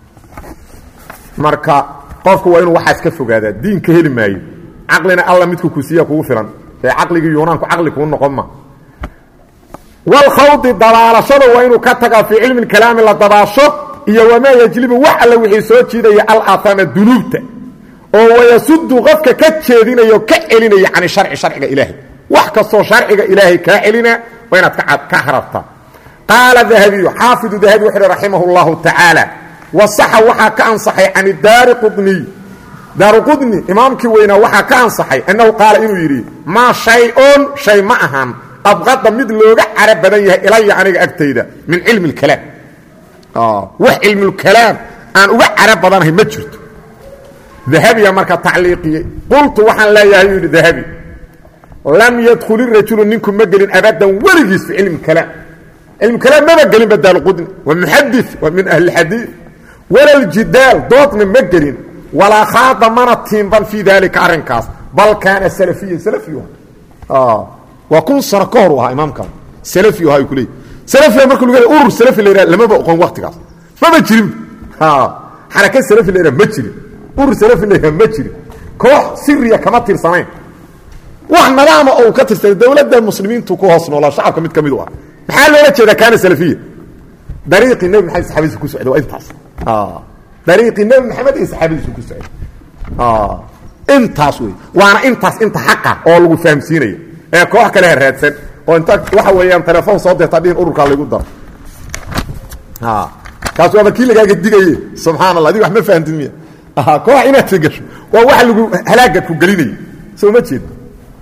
marka qofku waa inuu waxa iska fogaada diinka heli maayo aqlina alla midku ku siiya kugu filan ee aqliga yoonaanku aqli ku noqon ma wal khawd dalaalashada waa inuu ka taga fi ilmi kalaam la dabaasho iyo wama yajlibu wax alla wixii soo jiidaya al athama dunubta oo wayasuddu qofka ka jeedinayo ka celinaya aan sharci sharciga ilaahi wax ka soo sharciga ilaahi ka celina waa inaad ka ka harafta qala dhahabi haafid dhahabi rahimahullahu ta'ala وصح وحا كان صحيح عن الدار قطني دار قطني امامك وينا وحا كان صحيح انه قال انه يري ما شيء شيء ما اهم ابغض مد لوغا عرب بدن يحيى الى اني اغتيدا من علم الكلام اه وعلم الكلام ان اوغا عرب بدن ما جرت ذهبي يا مركه تعليقي قلت وحن لا يهيد ذهبي لم يدخل الرجل منكم مجل ابدا ورجس في علم الكلام علم الكلام ما مجل بدل قطني ومحدث ومن اهل الحديث ولا الجدال ضد من مجرين ولا خاض مرتين بل في ذلك عرنكاس بل كان سلفيا سلفيا اه وكون سركورها امامك سلفيا هاي كلي سلفيا مركو لغا اور سلفي ليرا لما بقون وقتكاس فما جيرين ها حركه سلفي ليرا ما جيرين اور سلفي ليرا ما جيرين كوح سريه كما تيرسنين wax nadaama oo ka tirsan dawladda muslimiintu ku hoos noolaa shacabka mid kamid ah maxaa loo jeedaa kaana salafiya dariiqi nabi maxamed saxaabadiisa ku socdo waa intaas اه طريق النبي محمد اصحابي سو سعيد اه انتاس وي وانا انتاس انت حقه او لو فهمسينيه ee koox kale raadsan oo inta waxa weeyaan telefoon soo dirta dheen ururka lagu dar ha kaas waa kii laga digay subhanallah di wax ma fahantin miya aha koox ina tigasho waa wax lagu halaaga ku galinay soo ma jeed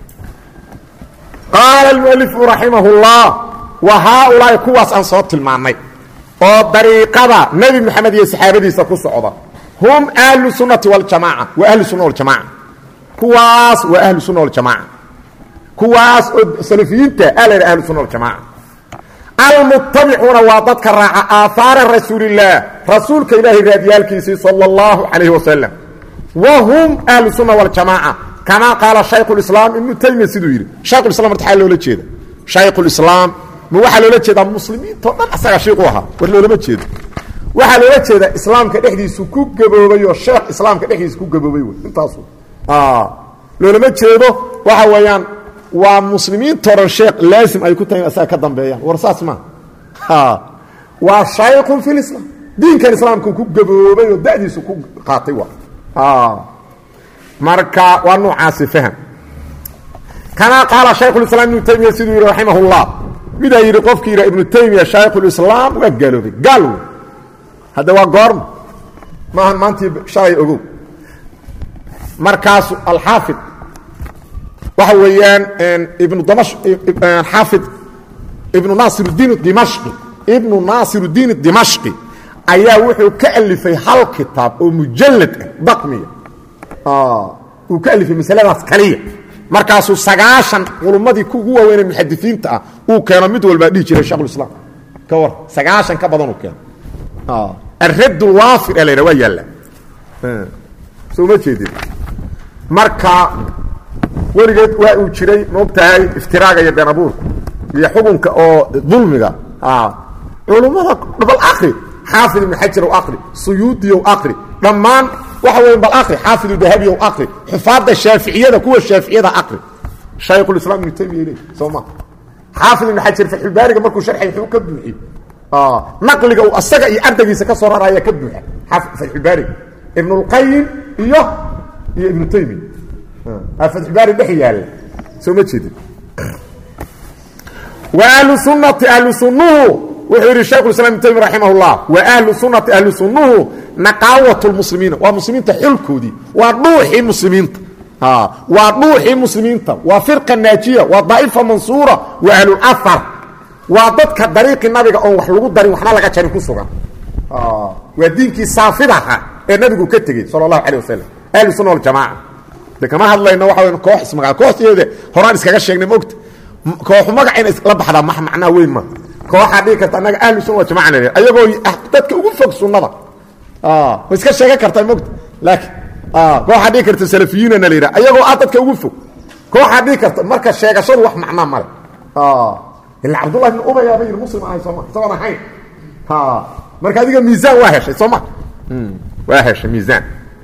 qala al-mu'allif rahimahullah wa haula kuwas an soo tilmaamay oo dariiqada nabi maxamed iyo saxaabadiisa ku socda hum ahlu sunnati wal jamaa wa ahlu sunnah wal jamaa kuwaas wa ahlu sunnah wal jamaa kuwaas salafiyiinta ahlu sunnah wal jamaa al muttabi'una wa dadka raaca aathar rasuulillah rasuulka ilaahi raadiyalkiisa sallallahu alayhi wa sallam wa hum ahlu sunnah wal jamaa kama qala shaykh al-islam ibn taymiyyah siduu yiri shaykh al-islam martaa loo jeeda shaykh al-islam ma waxa loo jeedaa muslimiinta dhan asaga sheekhu aha war loo jeedo waxa loo jeedaa islaamka dhexdiisu ku gaboobay oo sheekh islaamka dhexdiisu ku gaboobay intaas ah loo jeedo waxa weeyaan waa muslimiinta dhan sheekh laasim ay ku tahay asaga ka dambeeyaan war saas ma ha waa shaykh fil islam diinka islaamka ku gaboobay oo da'diisu ku qaatay waa ah marka waa noocaas faham kana qala shaykh al-islam ibn taymiyyah sidii rahimahullah bida yiri qofkii ira ibn taymiyyah shaykh al-islam waa gaalooday gaalo hada waa goorm ma han maanti shay ogow markaas al-hafid waxa weeyaan ibn damash hafid ibn nasiruddin dimashqi ibn nasiruddin dimashqi ayaa wuxuu ka alifay hal kitaab oo mujallad ah daqmiya ah uu ka alifay masaladaas kaliya markaas sagaashan culumadii kugu waaweyn muhaddisiinta ah uu keeno mid walba dhigi jiray shaqul islaam ka war sagaashan ka badan uu keeno ah ar-radd al-wafir alayna waa yalla soo ma jeedin marka warigeed waa uu jiray moogtahay iftiraaga iyo been abuurka iyo xukunka oo dulmiga ah culumada bal akhri حافظ ابن حجر واقري سيودي واقري ضمان waxa weyn bal akhri حافظ الذهبي واقري حفاظ الشافعيه كو الشافعيه اقري شيخ الاسلام ابن تيميه سوما حافظ ابن حجر في البارقه markuu sharxay wuxuu ka buuxi ah naqliga uu asaga iyo ardaygiisa ka soo raraya ka buuxa حافظ في البارقه ابن القيم iyo iyo ابن تيميه ah في البارقه dhixiyal soo ma jeedin واهل سنه اهل سنه وحير الشيخ الإسلام ابن تيمية رحمه الله وأهل سنة أهل سنه naqaawatu lmuslimiina waa muslimiinta xulkoodii waa dhuuxii muslimiinta waa dhuuxii muslimiinta waa firqa naajiya waa daa'ifa mansuura waa ahlulahar waa dadka dariiqii nabiga oon wax lagu darin waxna laga jarin ku sugan waa diinkii saafidaha ee nabigu ka tegey sal allahu calay wasalam ahlu sunna waljamaaca de kama hadlayno waxa weyn koox ismagaa kooxdeeda horaan iskaga sheegnay mogta koox magac in la baxda ma macnaa weyn ma kooxa dhigi karta annaga ahlu sunna waljamaaca leeyahay ayagoo dadka ugu fog sunnada ah way iska sheegan kartaa mogta laakiin ah kooxa dhigi karta salafiyiinna leeyahay ayagoo aad dadka ugu fog kooxa dhigi karta marka sheegashadu wax macnaa ma leh ah illa abdullah ibn ubay abay muslim ahay soo ma soo ahay ha marka adiga miisaan waa heshay soo ma waa heshay miisaan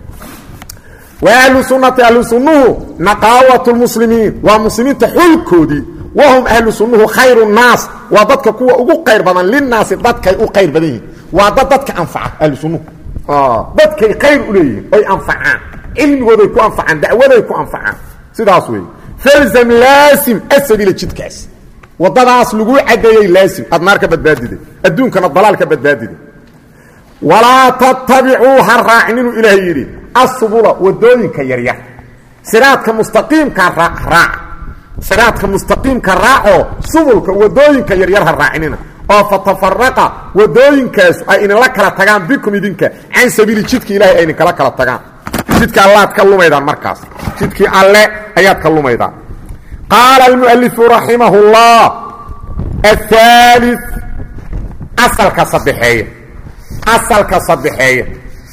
واهل سنه اهل سنه نقاوه المسلمين ومسلمين تحلكودي وهم اهل سنه خير الناس وضدك كوا ugu qayr badan للناس dadkay u qayr badan waa dadka anfaca اهل سنه اه dadkay qayr u leeyihiin ay anfacaan ilmigooday ku anfacaan dacwaday ku anfacaan sidaas weey falzam laasim asbil jidkaas wadadaas lagu cadeeyay laasim adnaarka badbaadiday adduunkana dalaalka badbaadiday wala tattabi'uha ra'inu ilahi الصبول ودوينك يريح صراطك مستقيم كراع صراطك مستقيم كراعو صبولك ودوينك يريح الراعنين او فتفرق ودوينك اين لا كلا تغان بكم يدينك عن سبيل جدك الهي اين كلا كلا تغان جدك الله تكلميدان مركاس جدك الله ايات كلميدان قال المؤلف رحمه الله الثالث اصلك صبيحيه اصلك صبيحيه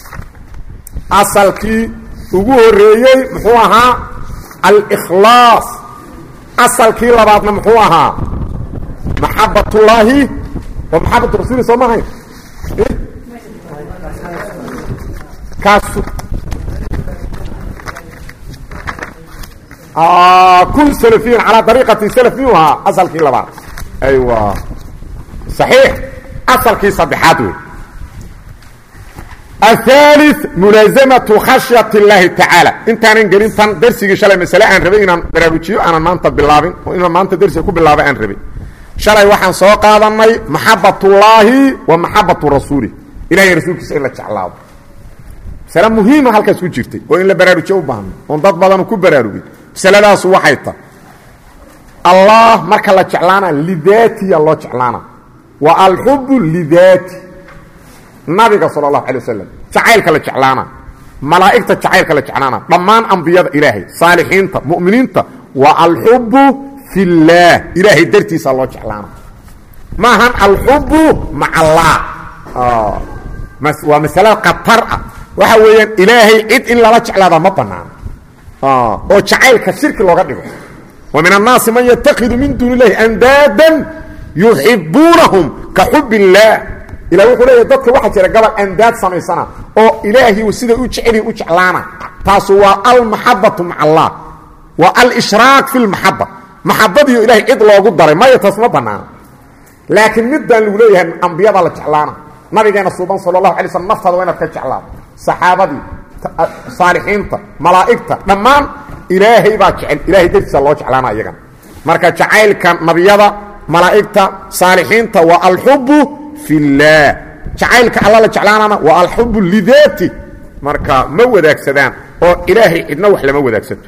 asalkii ugu horeeyay muxuu ahaa al-ikhlaas asalkii labaadna muxuu ahaa mahabbatullaahi wa mahabbatu rasuuli soo maahay kaasu ah kun salafiyin ala tariiqati salafiyuha asalkii labaad aywa صحيح asalkii saddexaad wey الثالث ملازمة خشية الله تعالى انت نقلين تن درسي شلي مسألة عن ربي ان برابوتيو انا ما انت باللابين وانا ما انت درسي كو باللابين عن ربي شلي وحن سو قادمي محبة الله ومحبة رسوله الهي رسولك سئل الله تعالى سلام مهمة halka isku jirtay oo in la baraarujiyo u baahan oo dad badan ku baraarugi saladaas waxay ta Allah marka la jeclaana lidati Allah jeclaana wa al-hubbu lidati nabiga sallallahu alayhi wasallam jacaylka la jeclaana malaa'ikta jacaylka la jeclaana dhamaan anbiyada ilaahay saalixiinta mu'miniinta wa al-hubbu fillah ilaahay dartiisa loo jeclaana ma han al-hubbu ma'a Allah ah mas wa masala qatar waxa weeyaan ilaahay cid in la jeclaada ma banaan ah oo jacaylka shirki looga dhigo wa min an-nas man yattakhidhu min dunillahi andadan yuhibbunahum ka hubbillah ila wuxuu leeyahay dadka waxa jira gabal andaad samaysana oo ilaahi uu sida u jeceliyo u jeclaana taas waa al mahabbatu ma Allah wa al ishraak fil mahabba mahabbadu ilaahi cid loogu daray ma yatasma banaan laakiin midaan lagu leeyahay anbiyada la jeclaana nabigeena suuban sallallahu alayhi wasallam naftada waa inaad ka jeclaa saxaabadii saalixiinta malaa'ikta dhamaan ilaahi baa jecel ilaahi dartiisa loo jeclaana iyagan marka jacaylkan nabiyada malaa'ikta saalixiinta wa al hubbu fillah jacaylka alla la jeclaanana wa al hubbu lidati marka ma wadaagsadaan oo ilaahi idna wax lama wadaagsato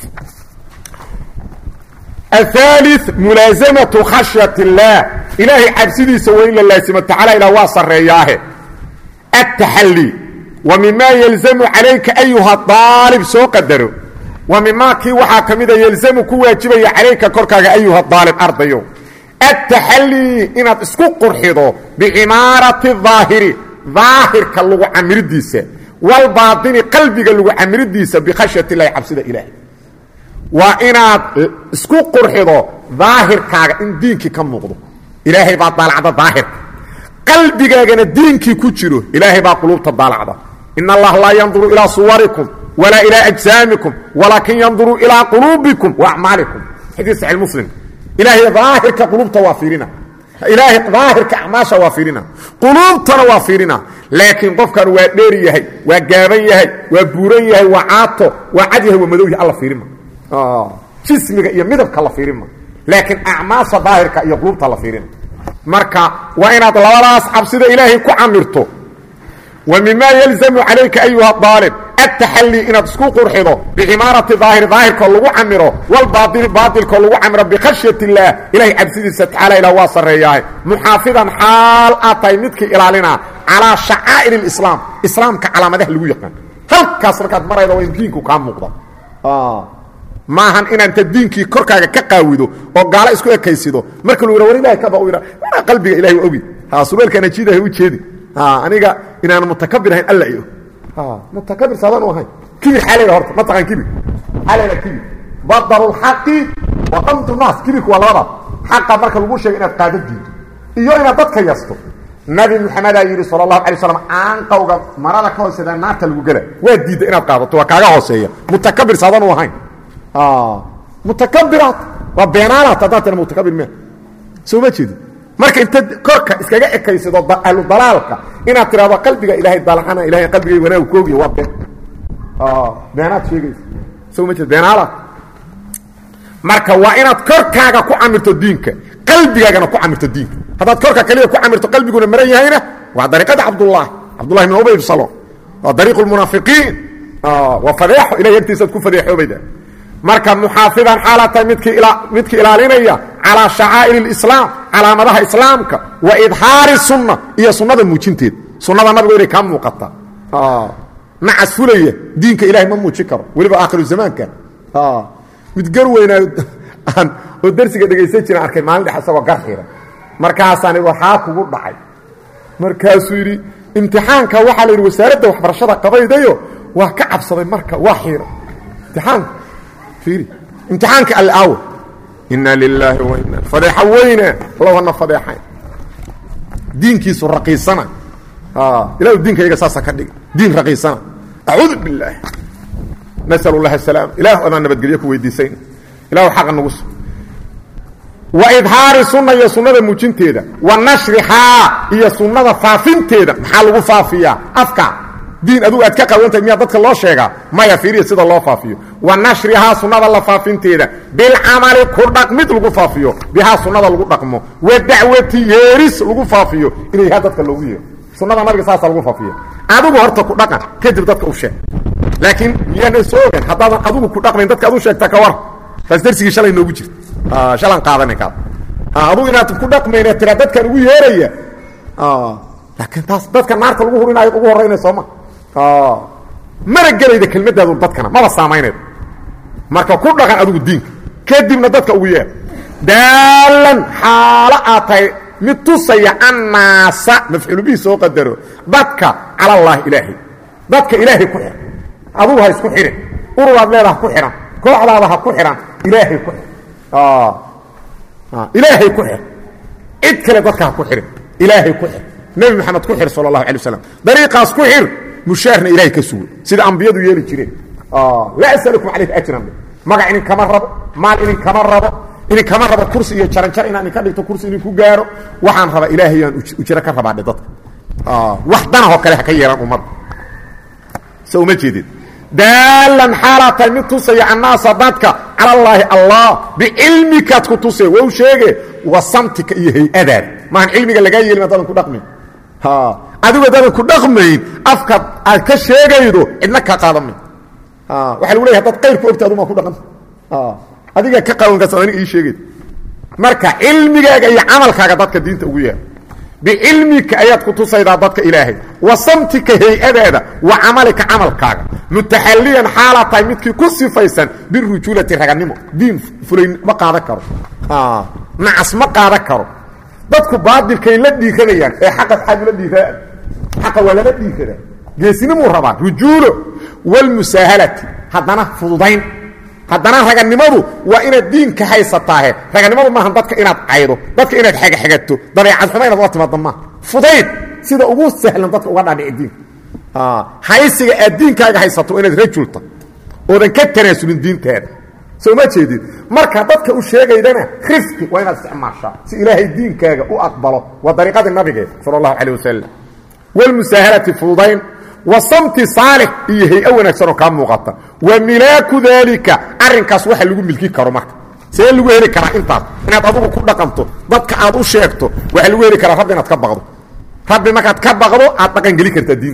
الثالث ملازمة خشية الله إلهي عبسدي سوين الله سبحانه وتعالى إلى واصر رياه التحلي ومما يلزم عليك أيها الطالب سو قدره ومما كي وحاكم إذا يلزم كواجبي عليك كركاك أيها الطالب أرضيو التحلي إن تسكو قرحيضو بعمارة الظاهر ظاهر كاللغو عمر الديسة والباطن قلبي كاللغو عمر الديسة بخشية الله عبسد إلهي وإن تسكو قرحيضو ظاهر كاك إن دينك كم مغضو إلهي بعد طالع ظاهر قلبي كاك إن دينك كتشرو إلهي بعد قلوب تطالع إن الله لا ينظر إلى صوركم ولا إلى أجسامكم ولكن ينظر إلى قلوبكم وأعمالكم حديث صحيح المسلم إلهي ظاهر كقلوب توافرنا إلهي ظاهر كأعماش وافرنا قلوب توافرنا لكن قفك واديريه وجابيه وبوريه وعاطه وعديه ومدويه الله فيرما اه جسمك يا مدبك الله فيرما لكن أعماش ظاهر كيا قلوب الله فيرنا marka waa inaad labadaas cabsida ilaahay ku amirto ومما يلزم عليك أيها الطالب التحلي إن تسكو قرحضه بعمارة ظاهر ظاهر كله عمره والباطل باطل كله عمره بخشية الله إلهي عبسيد تعالى إلى واصل رياه محافظا حال أطيمتك إلى لنا على شعائر الإسلام إسلام كعلامة له يقن هل كسرك مرة وين دينك كان مقضى آه ما هن إن أنت دينك كركا كقاوده وقال اسكو كيسيدو مركل وروري لا كبا ويرا أنا قلبي إلهي أبي ها سؤال كان جيده هو جيدي ها أنا إن أنا متكبر هين الله إيه ها متكبر صادن وهاي كبير حالي هرت ما تقان كبير حالي كبير بدر الحق وقمت الناس كبير ولا غلط حق مركل لو شيء إن قادد دين iyo ina dadka yasto nabi maxamed ayiri sallallahu alayhi wasallam aan qowga marada ka hoosada naarta lagu gala waa diiday inaad qaadato waa kaaga hooseeya mutakabbir sadan wahayn ah mutakabbirat wa beenalat dadana mutakabbir ma soo ma jeedi marka inta korka iskaga ekaysado ahlu dalaalka inaad tiraado qalbiga ilaahay dalxana ilaahay qalbiga wanaag koogiyo waa been ah beenaad sheegay soo ma jeedi beenalat marka waa inaad korkaaga ku amirto diinka qalbigaagana ku amirto diinka hadaad korka kaliya ku amirto qalbiguna maran yahayna waa dariiqada abdullah abdullah ibn ubay sallallahu waa dariiqul munaafiqiin ah wa fadhihu ila yagtisad ku fadhihu bayda marka muhaafidan xaalata midki ila midki ilaalinaya ala sha'air al-islam alaamadaha islaamka wa idhaari sunnah iyo sunnada muujinteed sunnada nabiga inay ka muuqata ah nacasfulaya diinka ilaahay ma muuji karo waliba aakhiru zamaanka ah mid garweyna aan oo darsiga dhageysan jira arkay maalin dhaxasa waa garxiira markaasaan waxa kugu dhacay markaasuu yiri imtixaanka waxa la yiri wasaaradda waxbarashada qabaydayo waa ka cabsaday marka waa xiira imtixaan fiiri imtixaanka al-awwal inna lillahi wa inna fadhawayna lawna fadhahay diinkiisu raqiisana ah ilaa diinkayga saasa ka dhig diin raqiisana a'udhu billahi nasallu allah salam ilaahu ana nabadgeliyo ku weydiisayn ilaahu xaq nugus وإظهار سنة يا سنة موجنتيدا ونشرها هي سنة فافنتيدا محل لو فافيا افكا دين ادو اد كقونت ميا ددك لو شيغا ما يفيري سيده لو فافيو ونشرها سنة الله فافنتيدا بالعمل كردق ميد لو فافيو بها سنة لو دقمو ودعوتي يريس لو فافيو اني هددك لو ويو سنة نبي ساسا لو فافيو ادو هورتا كدقن كدب ددك او شيغ لكن يانا سوغن حدا ادو كدقمين ددك ادو شيغتا كور فاسدرسي شلay noogu jirto ah shalan qaadanay ka ah adu inaad ku dhaqmeeyna tira dadkan ugu yeeraya ah laakiin taas dadka naarta lagu hurinayo ugu horeynayso ma ah maragelayda kelmadaadu dadkana ma saameynay marka ku dhaqan adigu diinka kadibna dadka ugu yeer daalan xaala atay mitusaya annaasa mafcuul bi soo qadaro dadka ala allah ilaahi dadka ilaahi ku xir adu ha isku xirin urwaad leedahay ku xiran kooxdaada ha ku xiran ilaahi ku اه اه الهي كحر ادكل dadka ku xir ilaahi ku xir nabi maxamed ku xir sallallahu alayhi wasallam dariiqas ku xir mushaarna ilaahi ka suuq sida anbiyadu yeeli jireen اه la asalukum alayhi ajran maga in kama rabo maal in kama rabo in kama rabo kursi iyo jaran jar inaan ka dhigto kursi in ku gaaro waxaan raba ilaahi aan u jira ka rabaa dadka اه waxdana oo kale ka yeeran umad soo ma jeedid دالا حالة متصي الناس ضدك على الله الله بعلمك تتصي وشيغي وصمتك ايه ادار ما علمك اللي جاي لما دادن كدقمي ها ادو دادن كدقمين افكا ka sheegaydo idna ka qaadamay ah waxa lagu leeyahay dad qeyr ku ogtaado ma ku dhaqan ah adiga ka qawan ka soo ii sheegay marka cilmigaaga iyo amalkaaga dadka diinta ugu yeer بعلمك ايات كتصيدا dadka ilaahay wasamtika hay'adaada wa amalka amalkaaga mutahalliyan xaalata midki ku sifaysan birujulati raganimo diin fuleyn ma qaada karo ah naas ma qaada karo dadku baadilkay la dhiikanayaan ee xaqad xad la dhiiraa xaq wala la dhiiraa geesinimu rabaa rujulo wal musahalati hadana fududayn hadana raganimadu waa inaad diinka haysataahe raganimadu ma ahan dadka inaad qaydo dadka inaad xaga xagato dabeecad xumayna waa timaadda ma fudayd sida ugu sahlan dadka uga dhaadhici diin ah haysiga aad diinkaaga haysato inaad rajulta oodan ka tanaasulin diinteeda soo ma jeedid marka dadka u sheegaydana khifti waa inaad isticmaashaa si ilaahay diinkaaga u aqbalo waa dariiqada nabiga sallallahu alayhi wasallam wal musahalati fudayn وصمت صالح ايه او نكسرو كان موقتا وملاك ذلك ارنكاس waxa lagu milki karo marka see lagu heli kara intaas inaad adigu ku dhaqanto dadka aad u sheegto waxa lagu heli kara rabbi inaad ka baqdo rabbi markaad ka baqdo aad dhaqan gali kartaa diinta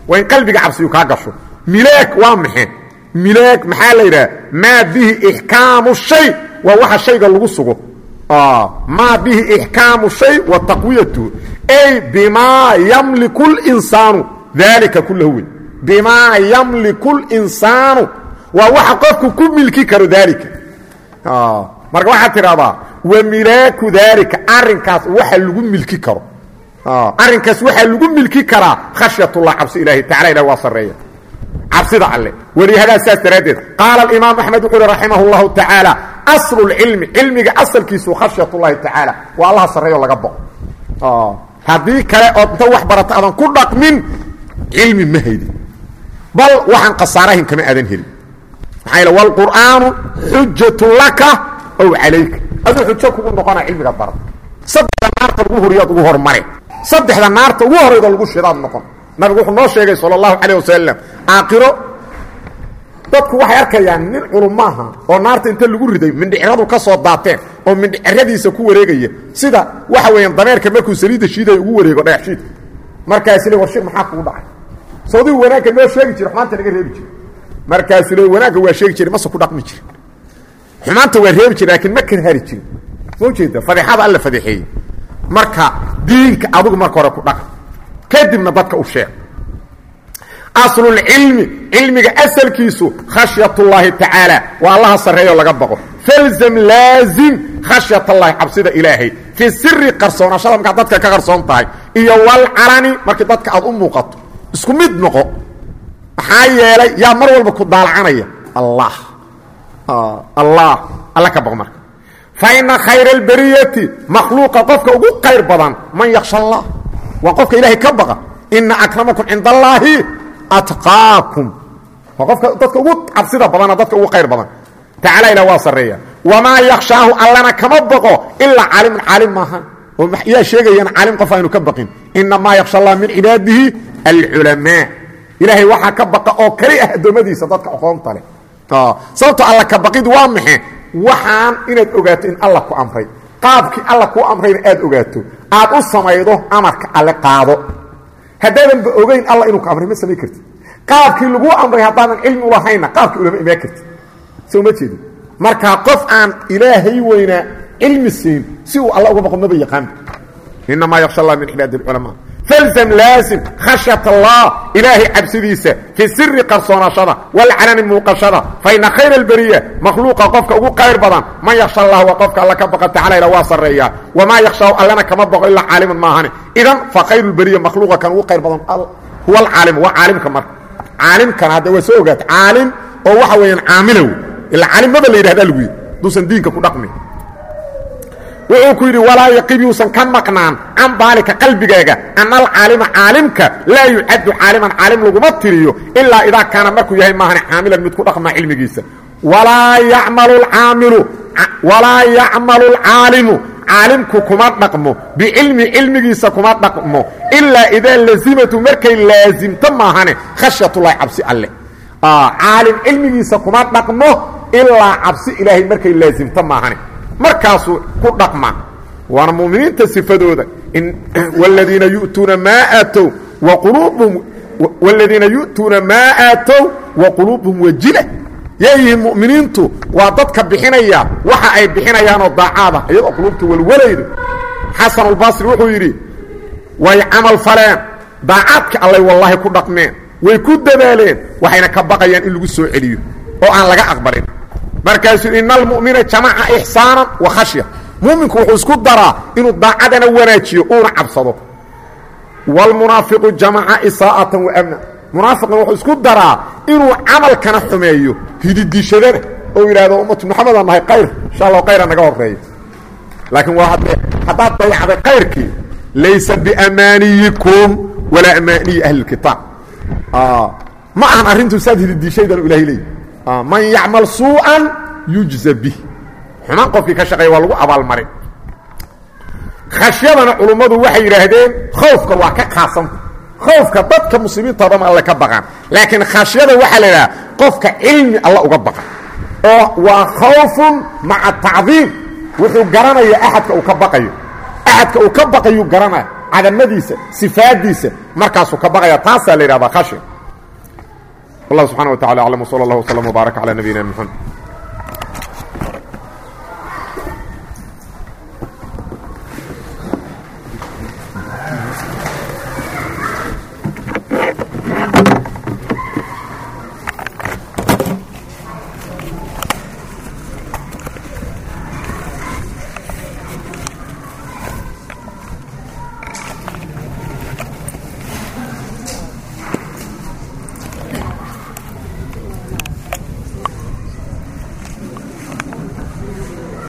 waa in qalbiga cabsiyu kaa gasho milaag waa maxay milaag maxaa la yidhaha maa bihi ixkaamu shay waa waxa shayga lagu sugo maa bihi ixkaamu shay wa taqwiyatuhu ay bimaa yamliku linsaanu dalika kulahu wey bimaa yamliku linsaanu waa waxa qofku ku milki karo daalika marka waxaad tidhahdaa wa milaaku daalika arrinkaas waxa lagu milki karo arrinkaas waxaa lagu milki karaa khashyatullah cabsi ilaahi tacala ilah waa sarreeya cabsida alle walihadaa saas daraaddeed qaala alimaam axmed wuxuu uhi raximah اllahu tacaala aslu lcilmi cilmiga asalkiisu khashyatullahi tacaala waa allaha sarreeyo laga boqo haddii kale ood inta wax barata aadan ku dhaqmin cilmi ma haydin bal waxaan khasaarahin kama aadan helin maxaa yeel wlqur'aanu xujatu laka ow calayka aduu xujo kugu noqona cilmigaad barata saddexda naarta ugu horiyaad ugu hormare saddexda naarta ugu horaydo lagu shidaad noqon nabigu wuxuu noo sheegay sala allahu calayh wasalam aakhiro dadku waxay arkayaan nin culum maaha oo naarta inta lagu riday mindhiciradu ka soo daateen oo mindhiciradiisa ku wareegaya sida waxa weeyaan dameerka markuu saliidda shiiday ugu wareego dhagax shiid markaasi le warshir maxaa kugu dhacay soodii wanaagga noo sheegi jira xumaanta naga reebi jira markaasi le wanaagga waa sheegi jiray mase ku dhaqmi jira xumaanta waa reebi jira laakiin ma kan hari jirin soo jeeda fadeexada alla fadeexeeyey marka diinka adigu marka hore ku dhaq kadibna dadka u sheeg aslulcilmi cilmiga asalkiisu khashyatullaahi tacaala waa allaha sarreeyo laga baqo falzam laazim khashyatallahi cabsida ilaahay fii siri qarsoonashada markaad dadka ka qarsoon tahay iyo walcalani markii dadka aad u muuqato isku mid noqo maxaa yeelay yaa mar walba ku daalacanaya allah allah alla ka baqo marka fa ina khayra albariyati makhluuqa qofka ugu qayr badan man yaksha allah waa qofka ilaahay ka baqa ina akramakum cinda allaahi atqaakum waa qofka dadka ugu cabsida badana dadka ugu qayr badan tacaala ilah waa sarreeya wamaa yakshaahu allana kama baqo ilaa caalimun caalim maahan oo yaa sheegayaan caalim qof aynu ka baqin inamaa yaksha allah min cibaadihi alculamaa ilaahay waxaa ka baqa oo kali ah addoommadiisa dadka aqoonta leh sababto alla ka baqid waa maxe waxaan inaad ogaato in alla ku amray qaabkii alla kuu amrayna aad ogaato aad u samaydo amarka alle qaado haddaadanba ogayn alla inuu ka amray ma samayn kartid qaabkii laguu amray haddaadan cilmi ulahayna qaabkii ulama imaan kartid soo ma jeedin markaa qof aan ilaahay weynaa cilmi siin si uu alla uga baqo maba yaqaanba inamaa yaksha allah min cibaadi alculamaa falzam laasim khashyat allah ilaahay cabsidiisa fii siri qarsoonashada walcalani muuqashada fa ina khayra albariya makhluuqa qofka ugu qayr badan man yaksha allah waa qofka alla ka baqa tacala ila waa sarreeyaa wamaa yakshahu allana kama baqo ilaa caaliman maahane idan fa khayru lbariya makhluuqa kan ugu qayr badan huwa alcaalim waa caalimka marka caalimkana hadda waa soo ogaata caalim oo waxa weeyaan caamilow ilaa caalimada la yidhahdaa lagu yidhi duusan diinka ku dhaqmin wuxuu ku yidhi walaa yaqib yuusan ka maqnaan can baalika qalbigaaga ana alcaalima caalimka laa yucaddu caaliman caalim laguma tiriyo ilaa idaa kaana markuu yahay maahane caamilan mid ku dhaqmaa cilmigiisa walaa yacmalu alcaamilu walaa yacmalu alcaalimu caalimku kuma dhaqmo bicilmi cilmigiisa kuma dhaqmo ilaa idaa lazimatu markay laasimto maahane khashyatullahi cabsi alle caalim cilmigiisa kuma dhaqmo ilaa cabsi ilaahay markay laasimto maahane markaasuu ku dhaqma waana mu'miniinta sifadooda wladiina yu'tuuna maa aatow waquluubuhum wladiina yu'tuuna maa aatow wa quluubuhum wajila yeeyihiin mu'miniintu waa dadka bixinaya waxa ay bixinayaanoo daacaada iyadoo quluubta walwalaydo xasanulbasri wuxuu yidhi way camal faleen daacaadka allay wallaahi ku dhaqmeen way ku dadaaleen waxayna ka baqayaan in lagu soo celiyo oo aan laga aqbalin markaasuu ina almu'mina jamaca ixsaanan wa khashya mu'minku wuxuu isku daraa inuu daacadana wanaajiyo uuna cabsado waalmunaafiqu jamaca isaa'atan wa amna munaafiqna wuxuu isku daraa inuu camalkana xumeeyo hididishadana oo yidhaahdo ummatu maxamedaan nahay qayr insha allah khayra naga horreeyo laakiin waa haddee haddaad dayacday kayrkii laysa biamaaniyikum walaa amaaniyi ahli lkitaab ma ahan arrintuu saad hididishaydan ilahay leeyi man yacmal suu'an yujza bih xumaan qofkii ka shaqeeya waa lagu abaalmarin khashyadana culummadu waxay yidhaahdeen khowfka waa ka kaasanta khowfka dadka muslimiintoodama alle ka baqaan laakiin khashyada waxaa la idhaha qofka cilmi alla uga baqa oo waa khawfun maca tacdiim wuxuu garanayaa axadka uu ka baqayo axadka uu ka baqayuu garanaya cadamadiisa sifaadiisa markaasuu ka baqaya taasaa la yidhahdaa khashin wallahu subxana wa tacala aclam wsala allah wslam wbaarak calaa nabiyina muxamed